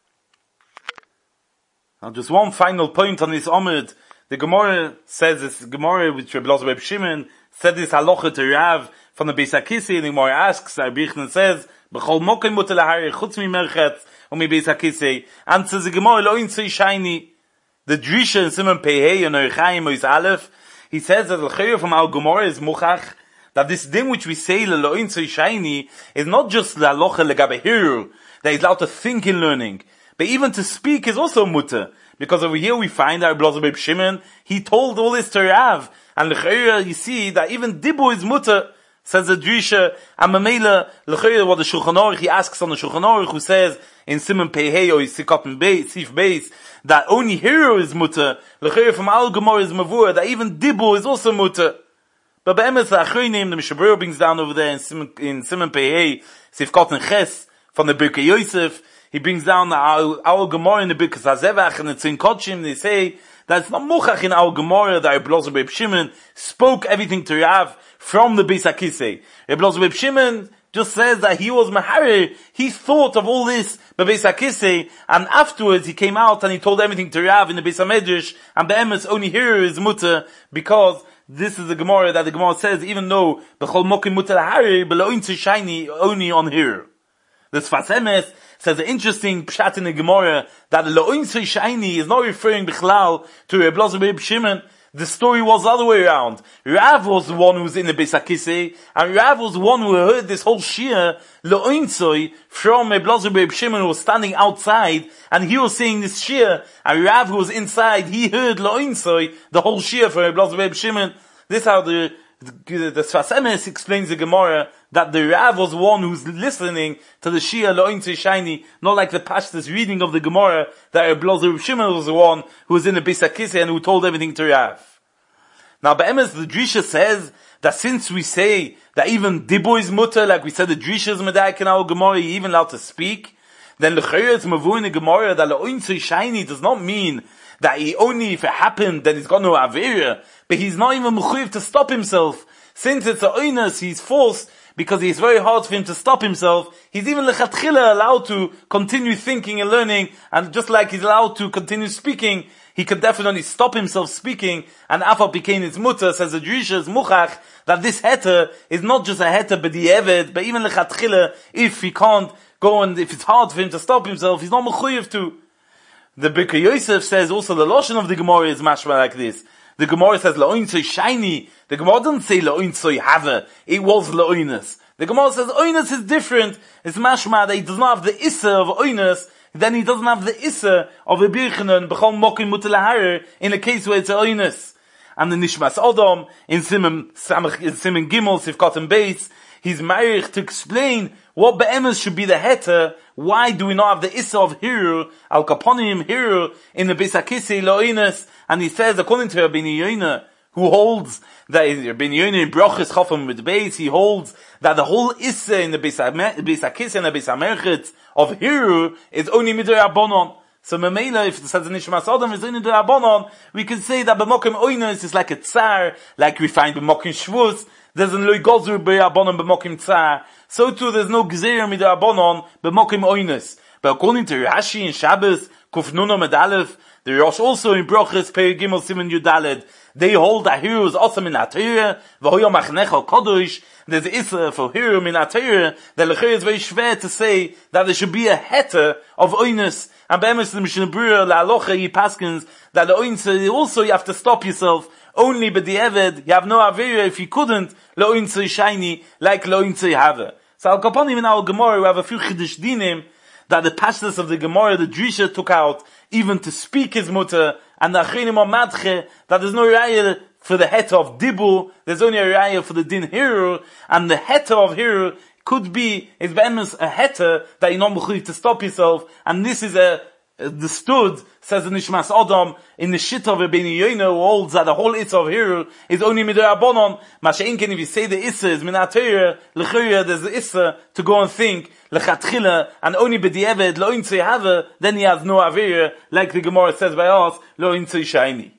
Now just one final point on this Omid. The Gemara says, this Gemara which Reb Elazar Reb Shimon said this halacha to Rav from the Beis HaKisei, and the Gemara asks, Rabbi Yochanan says, B'chol mokem mutar lahari chutz mi merchetz or mi Beis HaKisei. Answers the Gemara, lo intzei shayni. The Drisha in Simon Pehei and Oichaim Ois Aleph, he says that the from our Gemara is muchach, that this din which we say, lo intzei shayni, is not just la locha legabe hiru, that he's allowed to think in learning, but even to speak is also mutar. Because over here we find that Reb Elazar Reb Shimon, he told all this to Rav, and l'chayra you see that even dibu is mutar. Says the Drisha, and Mamela, l'chayra what the Shulchan Aruch, he asks on the Shulchan Aruch, who says in Simon Pehei or Sikot Beis, Sif Beis, that only hero is mutar. L'chayra from Al Gemara is mavur, that even dibu is also mutar. But be'emes the Achronim, the Mishabur brings down over there in Simon, in Simon Pehei, Sifkot and Ches, from the Birkei Yosef, he brings down the our, our Gemara in the Birkas HaZevach and the Tzin Kodshim, they say that it's not muchach in our Gemara that Reb Elazar Reb Shimon spoke everything to Rav from the Beis HaKisei. Reb Elazar Reb Shimon just says that he was Mahari, he thought of all this by Beis HaKisei, and afterwards he came out and he told everything to Rav in the Beis HaMedrash, and be'emes only here is mutar, because this is the Gemara that the Gemara says, even though b'chol mokim mutar lahari, below intzei shayni, only on here. The Sfas Emes says an interesting pshat in the Gemara that Lo'intzei Shayni is not referring bichlal to Reb Elazar Reb Shimon. The story was the other way around. Rav was the one who was in the Beis HaKisei, and Rav was the one who heard this whole shir Lo'intzei from Reb Elazar Reb Shimon, who was standing outside, and he was saying this shir, and Rav who was inside, he heard Lo'intzei, the whole shir from Reb Elazar Reb Shimon. This is how the The, the Sfas Emes explains the Gemara that the Rav was one who's listening to the Shia Lo'intzei Shayni, not like the Pashtus reading of the Gemara that Reb Elazar Reb Shimon was the one who was in the Beis HaKisei and who told everything to Rav. Now, Be'emes, the Drisha says that since we say that even Dibu is mutar, like we said, the Drisha is medayik in our Gemara, he even allowed to speak, then l'chayr it's mavu in the Gemara that Lo'intzei Shayni does not mean that he only, if it happened, then he's got no avera, but he's not even mechuyev to stop himself. Since it's a oinus, he's forced, because it's very hard for him to stop himself. He's even lechatchila allowed to continue thinking and learning, and just like he's allowed to continue speaking, he could definitely stop himself speaking, and afal became his mutter, says the Jewish muchach, that this heter is not just a heter b'di'evet, but even lechatchila, if he can't go and if it's hard for him to stop himself, he's not mechuyev to. The Birkei Yosef says also the lotion of the Gemara is mashma like this. The Gemara says la'ointzoi shiny. The Gemara doesn't say la'ointzoi have. It was la'oinus. The Gemara says oinus is different. It's mashma that he does not have the issa of oinus. Then he doesn't have the issa of a birchenen b'chol mokim mutalahar in a case where it's a oinus. And the Nishmas Adam in Simon Samach in Simon Gimel Sifkat and Beis, he's married to explain what be'emes should be the heter. Why do we not have the issa of hiru al kaponim hiru in the Beis HaKisei lo'inus? And he says, according to Rabbi Yoina, who holds that Rabbi Yoina in Brochus Chafam with Beis, he holds that the whole issa in the Beis HaKisei and the Beis HaMerchet of hiru is only midei Rabbanon. So Memela, if it says in Nishmas Adam is only midei Rabbanon, we can say that b'mokim oinus is like a tsar, like we find b'mokim shvus. There's an loy gozur b'Rabbanon b'mokim tsar. So too, there's no gzeir midei Rabbanon b'mokim oinus. But according to Rashi in Shabbos, Kuf Nuno Med Aleph, the Rosh also in Brochus Perek Gimel Siman Yudaled, they hold that Hiru is also min HaTorah, v'hoyo machnech kodosh. There's issa for Hiru min HaTorah. The Lechir is very schwer to say that there should be a heter of oinus. And be'emes the Mishnah Berurah la'alocha he paskins that the oinus also you have to stop yourself. Only b'di'eved, you have no avera if you couldn't lo'intzoi shiny like lo'intzoi have. So al kaponim in our Gemara we have a few chiddush dinim that the pashtus of the Gemara the Drisha took out even to speak his mutter, and the achinim are madche that there's no raya for the heter of dibu, there's only a raya for the din hiru, and the heter of hiru could be is be'emes a heter that you're not mechuyev to stop yourself, and this is a understood, says the Nishmas Adam, in the shit of Rabbi Yoina, who holds that the whole issa of hiru is only midei Rabbanon. Masha'inkin, if you say the issa is min HaTorah, l'chuyah, there's the issa to go and think, l'chatchila, and only b'di'eved, lo intzoi have, then he has no avera, like the Gemara says by us, lo intzoi shiny.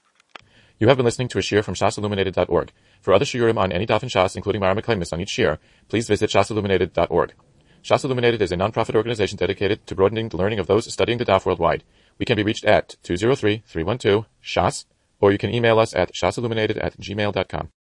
You have been listening to a shiur from shas illuminated dot org. For other shiurim on any daf in Shas, including Mara Meklemis on each shiur, please visit shas illuminated dot org. Shas Illuminated is a non-profit organization dedicated to broadening the learning of those studying the daf worldwide. We can be reached at two zero three, three one two, S H A S, or you can email us at shasilluminated at gmail dot com.